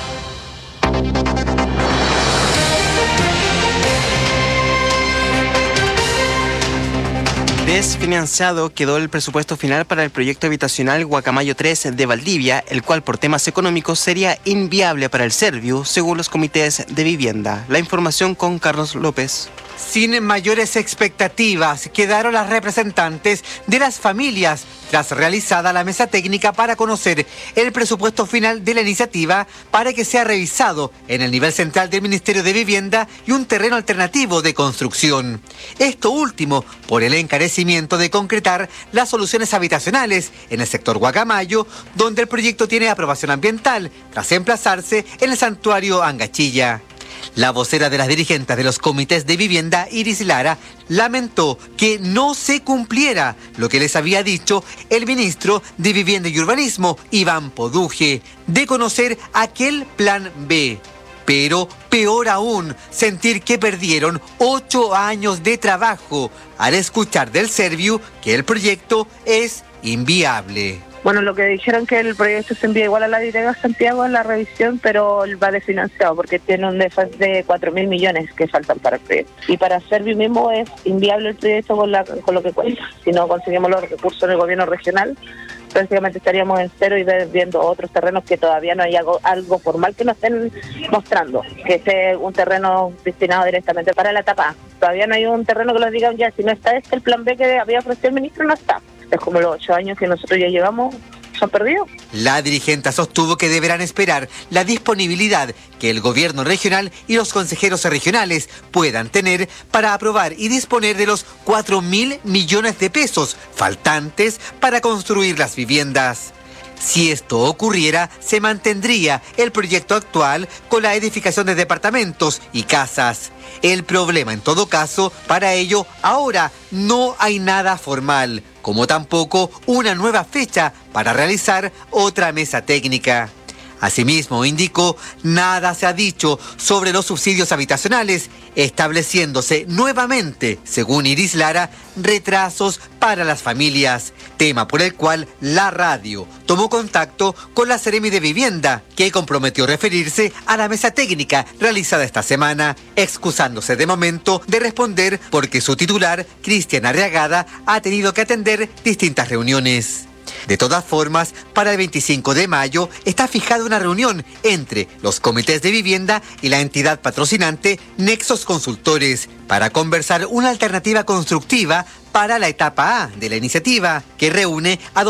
Desfinanciado quedó el presupuesto final para el proyecto habitacional Guacamayo 3 de Valdivia, el cual por temas económicos sería inviable para el Serviu, según los comités de vivienda. La información con Carlos López. Sin mayores expectativas, quedaron las representantes de las familias tras realizada la mesa técnica para conocer el presupuesto final de la iniciativa para que sea revisado en el nivel central del Ministerio de Vivienda y un terreno alternativo de construcción. Esto último por el encarecimiento de concretar las soluciones habitacionales en el sector Guacamayo, donde el proyecto tiene aprobación ambiental tras emplazarse en el santuario Angachilla. La vocera de las dirigentes de los comités de vivienda, Iris Lara, lamentó que no se cumpliera lo que les había dicho el ministro de Vivienda y Urbanismo, Iván Poduje, de conocer aquel plan B. Pero peor aún, sentir que perdieron 8 años de trabajo al escuchar del Serviu que el proyecto es inviable. Bueno, lo que dijeron que el proyecto se envía igual a la Dirección de Santiago en la revisión, pero va desfinanciado porque tiene un desfase de 4.000 millones que faltan para el proyecto. Y para Serviu mismo es inviable el proyecto con lo que cuesta. Si no conseguimos los recursos en el gobierno regional, prácticamente estaríamos en cero y viendo otros terrenos que todavía no hay algo formal que nos estén mostrando, que esté un terreno destinado directamente para la etapa A. Todavía no hay un terreno que nos digan ya, si no está el plan B que había ofrecido el ministro, no está. Es como los 8 años que nosotros ya llevamos, se han perdido. La dirigente sostuvo que deberán esperar la disponibilidad que el gobierno regional y los consejeros regionales puedan tener para aprobar y disponer de los 4.000 millones de pesos faltantes para construir las viviendas. Si esto ocurriera, se mantendría el proyecto actual con la edificación de departamentos y casas. El problema, en todo caso, para ello, ahora no hay nada formal, como tampoco una nueva fecha para realizar otra mesa técnica. Asimismo, indicó, nada se ha dicho sobre los subsidios habitacionales, estableciéndose nuevamente, según Iris Lara, retrasos para las familias, tema por el cual la radio tomó contacto con la Seremi de Vivienda, que comprometió referirse a la mesa técnica realizada esta semana, excusándose de momento de responder porque su titular, Cristian Arriagada, ha tenido que atender distintas reuniones. De todas formas, para el 25 de mayo está fijada una reunión entre los comités de vivienda y la entidad patrocinante Nexos Consultores para conversar una alternativa constructiva para la etapa A de la iniciativa, que reúne a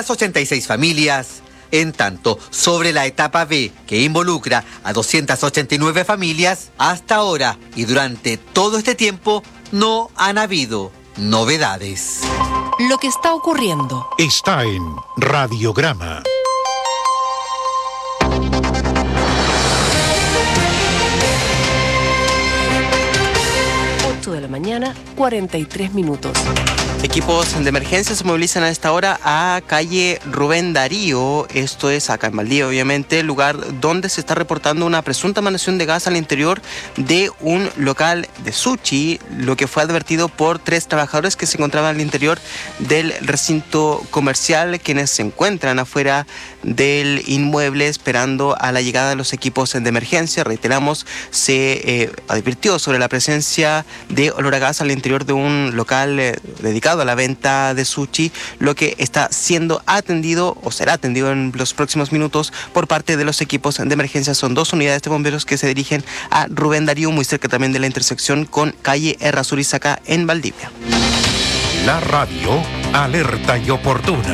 286 familias. En tanto, sobre la etapa B, que involucra a 289 familias, hasta ahora y durante todo este tiempo no han habido novedades. Lo que está ocurriendo está en Radiograma. De la mañana, 43 minutos. Equipos de emergencia se movilizan a esta hora a calle Rubén Darío, esto es acá en Valdivia, obviamente, lugar donde se está reportando una presunta emanación de gas al interior de un local de sushi, lo que fue advertido por 3 trabajadores que se encontraban al interior del recinto comercial, quienes se encuentran afuera del inmueble esperando a la llegada de los equipos de emergencia. Reiteramos, se advirtió sobre la presencia de olor a gas al interior de un local dedicado dedicado a la venta de sushi, lo que está siendo atendido o será atendido en los próximos minutos por parte de los equipos de emergencia. Son 2 unidades de bomberos que se dirigen a Rubén Darío, muy cerca también de la intersección con calle Errázuriz, en Valdivia. La radio, alerta y oportuna.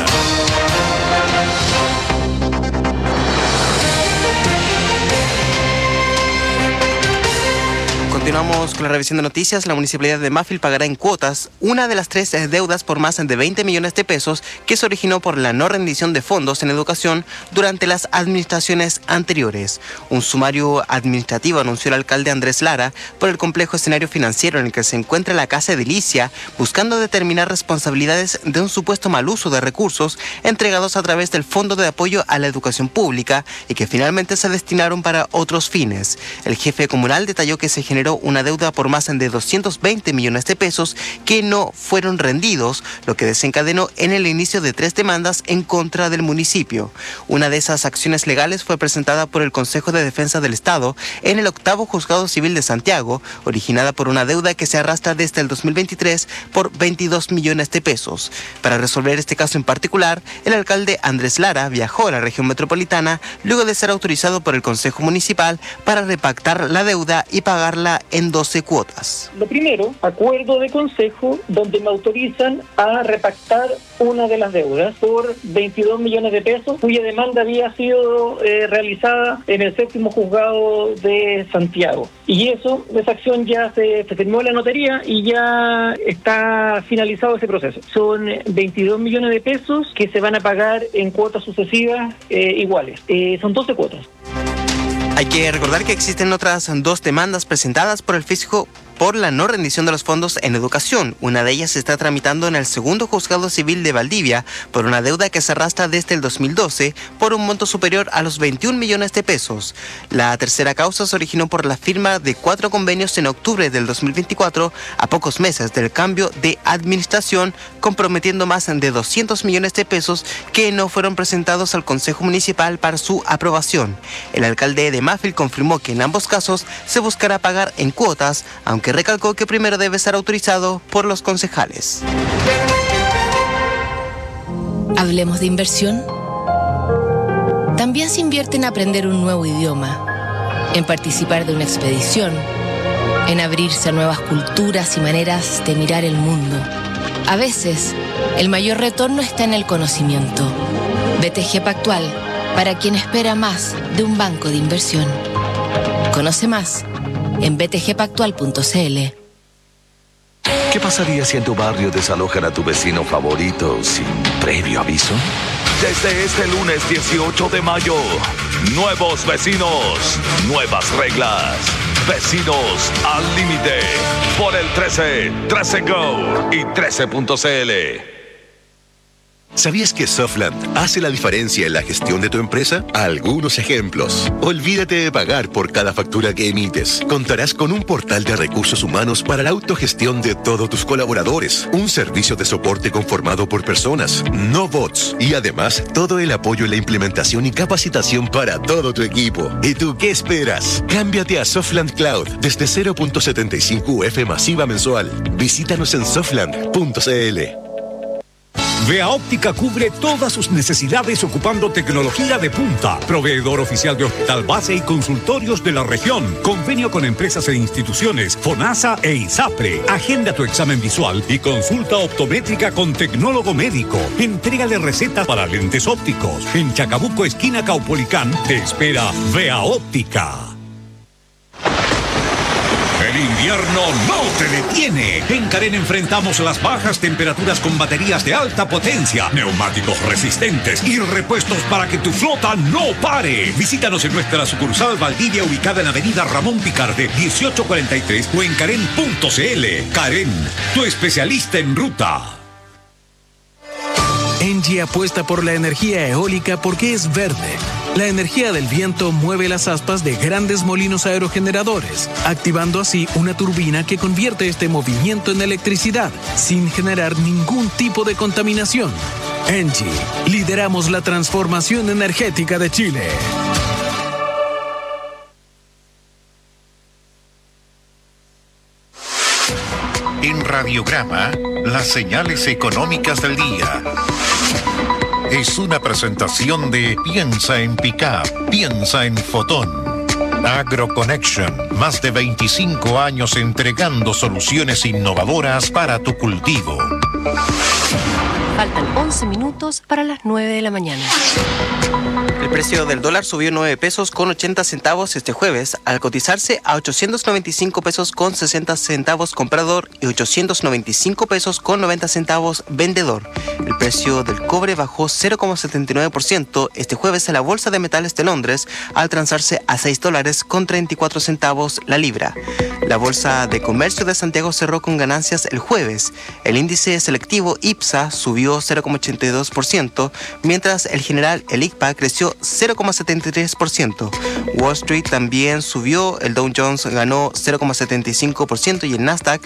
Continuamos con la revisión de noticias. La Municipalidad de Mafil pagará en cuotas una de las 3 deudas por más de 20 millones de pesos que se originó por la no rendición de fondos en educación durante las administraciones anteriores. Un sumario administrativo anunció el alcalde Andrés Lara por el complejo escenario financiero en el que se encuentra la Casa Edilicia, buscando determinar responsabilidades de un supuesto mal uso de recursos entregados a través del Fondo de Apoyo a la Educación Pública y que finalmente se destinaron para otros fines. El jefe comunal detalló que se generó una deuda por más de 220 millones de pesos que no fueron rendidos, lo que desencadenó en el inicio de 3 demandas en contra del municipio. Una de esas acciones legales fue presentada por el Consejo de Defensa del Estado en el 8º Juzgado Civil de Santiago, originada por una deuda que se arrastra desde el 2023 por 22 millones de pesos. Para resolver este caso en particular, el alcalde Andrés Lara viajó a la región metropolitana luego de ser autorizado por el Consejo Municipal para repactar la deuda y pagarla en 12 cuotas. Lo primero, acuerdo de consejo donde me autorizan a repactar una de las deudas por 22 millones de pesos, cuya demanda había sido realizada en el 7º Juzgado de Santiago. Y esa acción ya se firmó en la notaría y ya está finalizado ese proceso. Son 22 millones de pesos que se van a pagar en cuotas sucesivas iguales. Son 12 cuotas. Hay que recordar que existen otras 2 demandas presentadas por el fisco por la no rendición de los fondos en educación. Una de ellas se está tramitando en el 2º Juzgado Civil de Valdivia por una deuda que se arrastra desde el 2012 por un monto superior a los 21 millones de pesos. La tercera causa se originó por la firma de 4 convenios en octubre del 2024, a pocos meses del cambio de administración, comprometiendo más de 200 millones de pesos que no fueron presentados al Consejo Municipal para su aprobación. El alcalde de Mafil confirmó que en ambos casos se buscará pagar en cuotas, aunque recalcó que primero debe ser autorizado por los concejales. Hablemos de inversión. También se invierte en aprender un nuevo idioma, en participar de una expedición, en abrirse a nuevas culturas y maneras de mirar el mundo. A veces, el mayor retorno está en el conocimiento. BTG Pactual, para quien espera más de un banco de inversión. Conoce más en btgpactual.cl. ¿Qué pasaría si en tu barrio desalojan a tu vecino favorito sin previo aviso? Desde este lunes 18 de mayo, nuevos vecinos, nuevas reglas. Vecinos al límite por el 13, 13 Go y 13.cl. ¿Sabías que Softland hace la diferencia en la gestión de tu empresa? Algunos ejemplos. Olvídate de pagar por cada factura que emites. Contarás con un portal de recursos humanos para la autogestión de todos tus colaboradores. Un servicio de soporte conformado por personas, no bots. Y además, todo el apoyo en la implementación y capacitación para todo tu equipo. ¿Y tú qué esperas? Cámbiate a Softland Cloud desde 0.75 UF masiva mensual. Visítanos en softland.cl. Vea Óptica cubre todas sus necesidades ocupando tecnología de punta. Proveedor oficial de hospital base y consultorios de la región. Convenio con empresas e instituciones, FONASA e ISAPRE. Agenda tu examen visual y consulta optométrica con tecnólogo médico. Entrega de receta para lentes ópticos. En Chacabuco, esquina Caupolicán, te espera Vea Óptica. El invierno no te detiene. En Karen enfrentamos las bajas temperaturas con baterías de alta potencia, neumáticos resistentes y repuestos para que tu flota no pare. Visítanos en nuestra sucursal Valdivia, ubicada en Avenida Ramón Picarde, 1843 o en karen.cl. Karen, tu especialista en ruta. Engie apuesta por la energía eólica porque es verde. La energía del viento mueve las aspas de grandes molinos aerogeneradores, activando así una turbina que convierte este movimiento en electricidad, sin generar ningún tipo de contaminación. Engie, lideramos la transformación energética de Chile. En Radiograma, las señales económicas del día. Es una presentación de Piensa en Pickup, piensa en Fotón. AgroConnection, más de 25 años entregando soluciones innovadoras para tu cultivo. Faltan 11 minutos para las 9 de la mañana. El precio del dólar subió 9 pesos con 80 centavos este jueves, al cotizarse a 895 pesos con 60 centavos comprador y 895 pesos con 90 centavos vendedor. El precio del cobre bajó 0,79% este jueves en la Bolsa de Metales de Londres, al transarse a 6 dólares con 34 centavos la libra. La Bolsa de Comercio de Santiago cerró con ganancias el jueves. El índice selectivo IPSA subió 0,82%, mientras el general, el ICPA, creció 0,73%. Wall Street también subió, el Dow Jones ganó 0,75% y el Nasdaq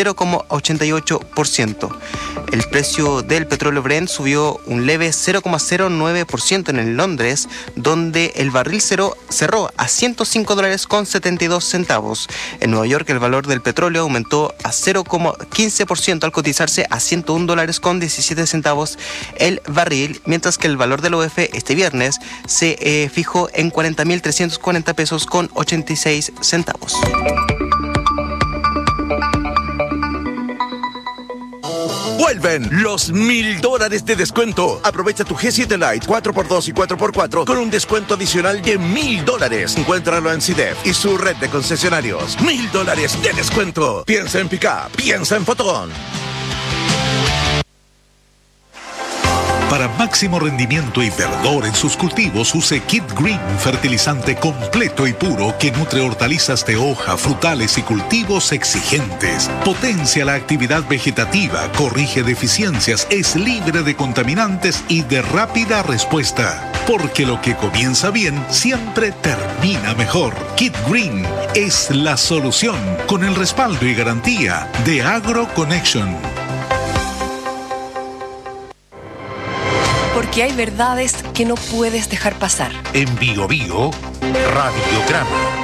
0,88%. El precio del petróleo Brent subió un leve 0,09% en el Londres, donde el barril cerró a $105 con 72 centavos. En Nueva York el valor del petróleo aumentó a 0,15% al cotizarse a $101 con 17 centavos el barril, mientras que el valor del OF este viernes se fijó en 40.340 pesos con 86 centavos. Vuelven los $1,000 de descuento. Aprovecha tu G7 Lite 4x2 y 4x4 con un descuento adicional de $1,000. Encuéntralo en CIDEF y su red de concesionarios. $1,000 de descuento. Piensa en Pickup, piensa en Fotón. Para máximo rendimiento y verdor en sus cultivos, use Kit Green, fertilizante completo y puro que nutre hortalizas de hoja, frutales y cultivos exigentes. Potencia la actividad vegetativa, corrige deficiencias, es libre de contaminantes y de rápida respuesta. Porque lo que comienza bien siempre termina mejor. Kit Green es la solución, con el respaldo y garantía de AgroConnection. Porque hay verdades que no puedes dejar pasar. En Bio Bio, Radiograma.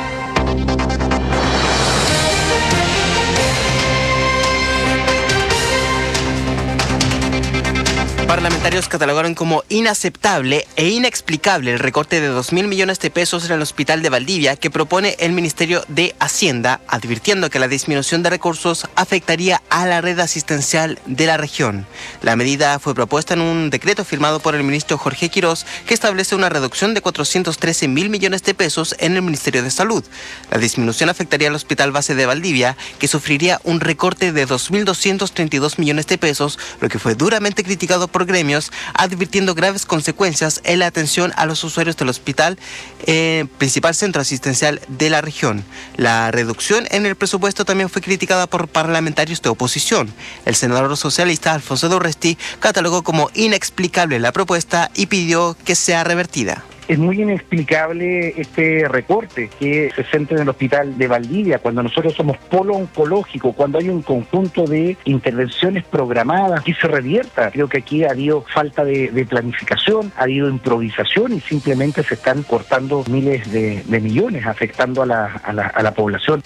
Parlamentarios catalogaron como inaceptable e inexplicable el recorte de 2.000 millones de pesos en el Hospital de Valdivia que propone el Ministerio de Hacienda, advirtiendo que la disminución de recursos afectaría a la red asistencial de la región. La medida fue propuesta en un decreto firmado por el ministro Jorge Quirós, que establece una reducción de 413.000 millones de pesos en el Ministerio de Salud. La disminución afectaría al Hospital Base de Valdivia, que sufriría un recorte de 2.232 millones de pesos, lo que fue duramente criticado por gremios, advirtiendo graves consecuencias en la atención a los usuarios del hospital, principal centro asistencial de la región. La reducción en el presupuesto también fue criticada por parlamentarios de oposición. El senador socialista Alfonso de Urresti catalogó como inexplicable la propuesta y pidió que sea revertida. Es muy inexplicable este recorte que se centra en el Hospital de Valdivia, cuando nosotros somos polo oncológico, cuando hay un conjunto de intervenciones programadas que se revierta. Creo que aquí ha habido falta de planificación, ha habido improvisación y simplemente se están cortando miles de millones, afectando a la población.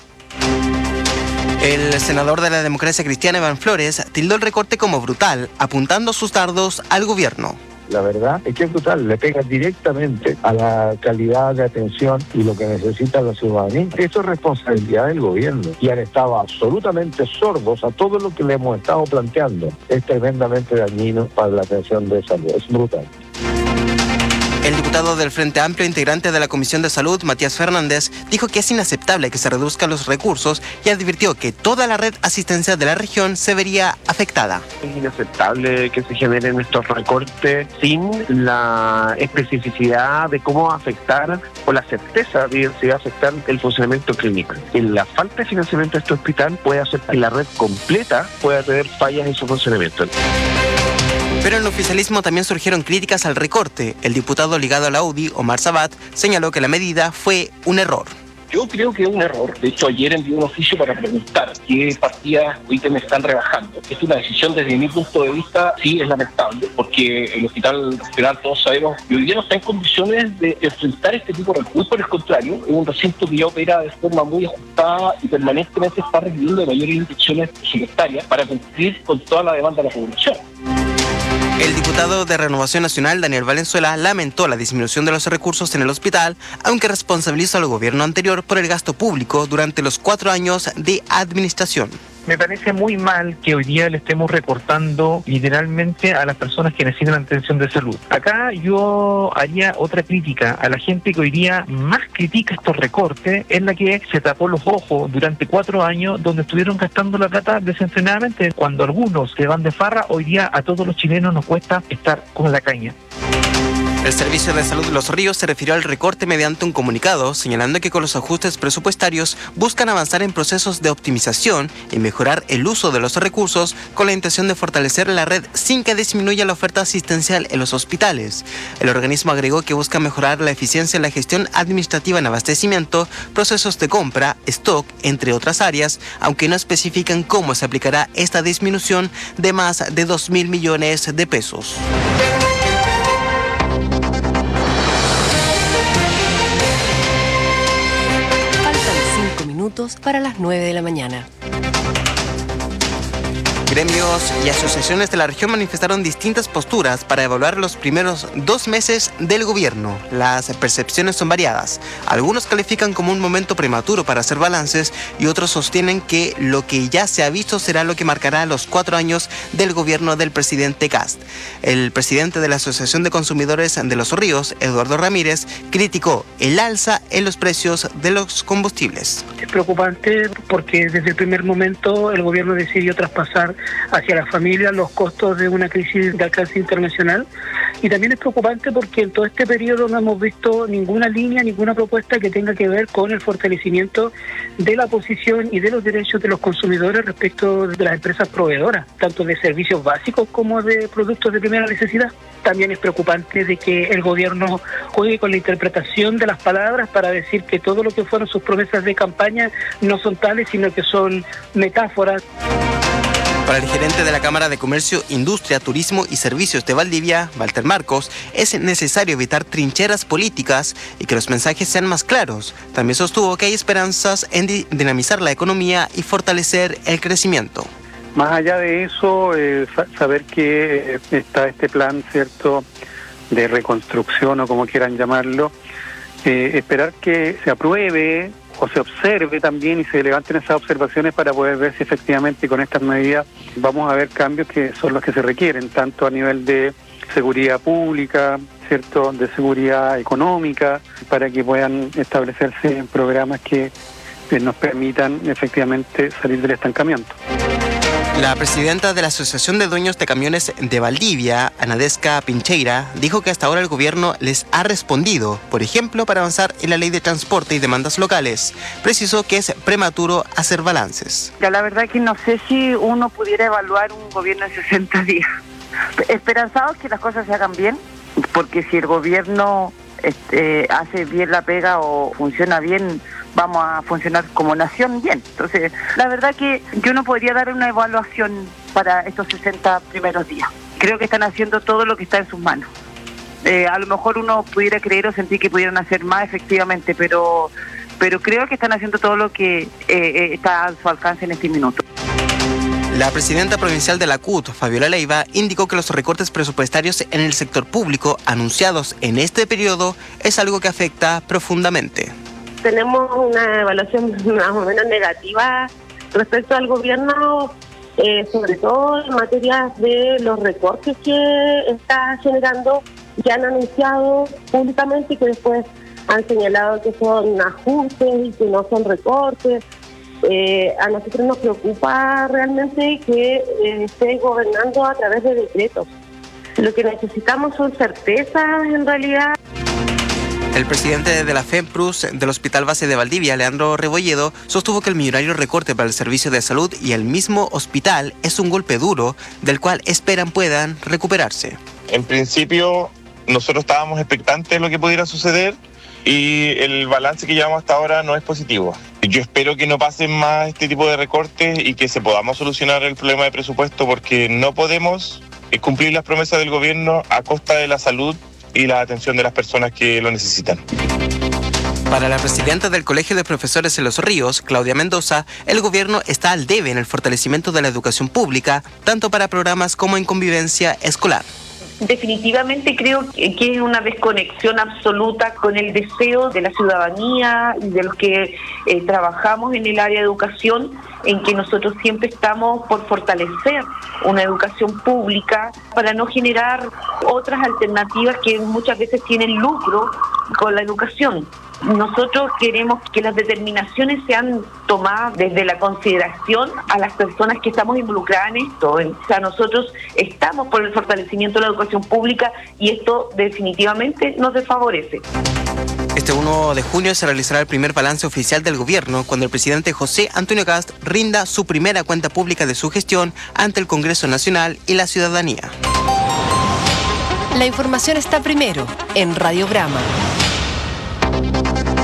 El senador de la Democracia Cristiana, Iván Flores, tildó el recorte como brutal, apuntando sus dardos al gobierno. La verdad es que es brutal, le pega directamente a la calidad de atención y lo que necesita la ciudadanía. Eso es responsabilidad del gobierno y han estado absolutamente sordos a todo lo que le hemos estado planteando. Es tremendamente dañino para la atención de salud, es brutal. El diputado del Frente Amplio, integrante de la Comisión de Salud, Matías Fernández, dijo que es inaceptable que se reduzcan los recursos y advirtió que toda la red asistencial de la región se vería afectada. Es inaceptable que se generen estos recortes sin la especificidad de cómo va a afectar o la certeza de si va a afectar el funcionamiento clínico. La falta de financiamiento de este hospital puede hacer que la red completa pueda tener fallas en su funcionamiento. Pero en el oficialismo también surgieron críticas al recorte. El diputado ligado a la UDI, Omar Sabat, señaló que la medida fue un error. Yo creo que es un error. De hecho, ayer envié un oficio para preguntar qué partidas o ítems están rebajando. Es una decisión desde mi punto de vista, sí, es lamentable, porque el Hospital Regional, todos sabemos, que hoy día no está en condiciones de enfrentar este tipo de recursos. Por el contrario, es un recinto que ya opera de forma muy ajustada y permanentemente está requiriendo de mayores inyecciones presupuestarias para cumplir con toda la demanda de la población. El diputado de Renovación Nacional, Daniel Valenzuela, lamentó la disminución de los recursos en el hospital, aunque responsabilizó al gobierno anterior por el gasto público durante los 4 años de administración. Me parece muy mal que hoy día le estemos recortando literalmente a las personas que necesitan atención de salud. Acá yo haría otra crítica a la gente que hoy día más critica estos recortes, es la que se tapó los ojos durante 4 años donde estuvieron gastando la plata desenfrenadamente. Cuando algunos se van de farra, hoy día a todos los chilenos nos cuesta estar con la caña. El Servicio de Salud de Los Ríos se refirió al recorte mediante un comunicado, señalando que con los ajustes presupuestarios buscan avanzar en procesos de optimización y mejorar el uso de los recursos con la intención de fortalecer la red sin que disminuya la oferta asistencial en los hospitales. El organismo agregó que busca mejorar la eficiencia en la gestión administrativa en abastecimiento, procesos de compra, stock, entre otras áreas, aunque no especifican cómo se aplicará esta disminución de más de 2.000 millones de pesos. Para las 9 de la mañana. Gremios y asociaciones de la región manifestaron distintas posturas para evaluar los primeros 2 meses del gobierno. Las percepciones son variadas. Algunos califican como un momento prematuro para hacer balances y otros sostienen que lo que ya se ha visto será lo que marcará los 4 años del gobierno del presidente Kast. El presidente de la Asociación de Consumidores de Los Ríos, Eduardo Ramírez, criticó el alza en los precios de los combustibles. Es preocupante porque desde el primer momento el gobierno decidió traspasar hacia las familias los costos de una crisis de alcance internacional, y también es preocupante porque en todo este periodo no hemos visto ninguna línea, ninguna propuesta que tenga que ver con el fortalecimiento de la posición y de los derechos de los consumidores respecto de las empresas proveedoras, tanto de servicios básicos como de productos de primera necesidad. También es preocupante de que el gobierno juegue con la interpretación de las palabras para decir que todo lo que fueron sus promesas de campaña no son tales, sino que son metáforas. Para el gerente de la Cámara de Comercio, Industria, Turismo y Servicios de Valdivia, Walter Marcos, es necesario evitar trincheras políticas y que los mensajes sean más claros. También sostuvo que hay esperanzas en dinamizar la economía y fortalecer el crecimiento. Más allá de eso, saber que está este plan, ¿cierto?, de reconstrucción o como quieran llamarlo, esperar que se apruebe o se observe también y se levanten esas observaciones para poder ver si efectivamente con estas medidas vamos a ver cambios que son los que se requieren, tanto a nivel de seguridad pública, ¿cierto?, de seguridad económica, para que puedan establecerse programas que nos permitan efectivamente salir del estancamiento. La presidenta de la Asociación de Dueños de Camiones de Valdivia, Anadesca Pincheira, dijo que hasta ahora el gobierno les ha respondido, por ejemplo, para avanzar en la ley de transporte y demandas locales. Precisó que es prematuro hacer balances. Ya la verdad que no sé si uno pudiera evaluar un gobierno en 60 días. Esperanzados que las cosas se hagan bien, porque si el gobierno hace bien la pega o funciona bien, vamos a funcionar como nación bien. Entonces, la verdad que yo no podría dar una evaluación para estos 60 primeros días. Creo que están haciendo todo lo que está en sus manos. A lo mejor uno pudiera creer o sentir que pudieran hacer más, efectivamente, pero creo que están haciendo todo lo que está a su alcance en este minuto. La presidenta provincial de la CUT, Fabiola Leiva, indicó que los recortes presupuestarios en el sector público anunciados en este periodo es algo que afecta profundamente. Tenemos una evaluación más o menos negativa respecto al gobierno, sobre todo en materia de los recortes que está generando, que han anunciado públicamente y que después han señalado que son ajustes y que no son recortes. A nosotros nos preocupa realmente que esté gobernando a través de decretos. Lo que necesitamos son certezas en realidad. El presidente de la FEMPRUS del Hospital Base de Valdivia, Leandro Rebolledo, sostuvo que el millonario recorte para el servicio de salud y el mismo hospital es un golpe duro del cual esperan puedan recuperarse. En principio, nosotros estábamos expectantes de lo que pudiera suceder, y el balance que llevamos hasta ahora no es positivo. Yo espero que no pasen más este tipo de recortes y que podamos solucionar el problema de presupuesto, porque no podemos cumplir las promesas del gobierno a costa de la salud y la atención de las personas que lo necesitan. Para la presidenta del Colegio de Profesores en Los Ríos, Claudia Mendoza, el gobierno está al debe en el fortalecimiento de la educación pública, tanto para programas como en convivencia escolar. Definitivamente creo que es una desconexión absoluta con el deseo de la ciudadanía y de los que trabajamos en el área de educación, en que nosotros siempre estamos por fortalecer una educación pública para no generar otras alternativas que muchas veces tienen lucro con la educación. Nosotros queremos que las determinaciones sean tomadas desde la consideración a las personas que estamos involucradas en esto. O sea, nosotros estamos por el fortalecimiento de la educación pública y esto definitivamente nos desfavorece. Este 1 de junio se realizará el primer balance oficial del gobierno, cuando el presidente José Antonio Kast rinda su primera cuenta pública de su gestión ante el Congreso Nacional y la ciudadanía. La información está primero en Radiograma.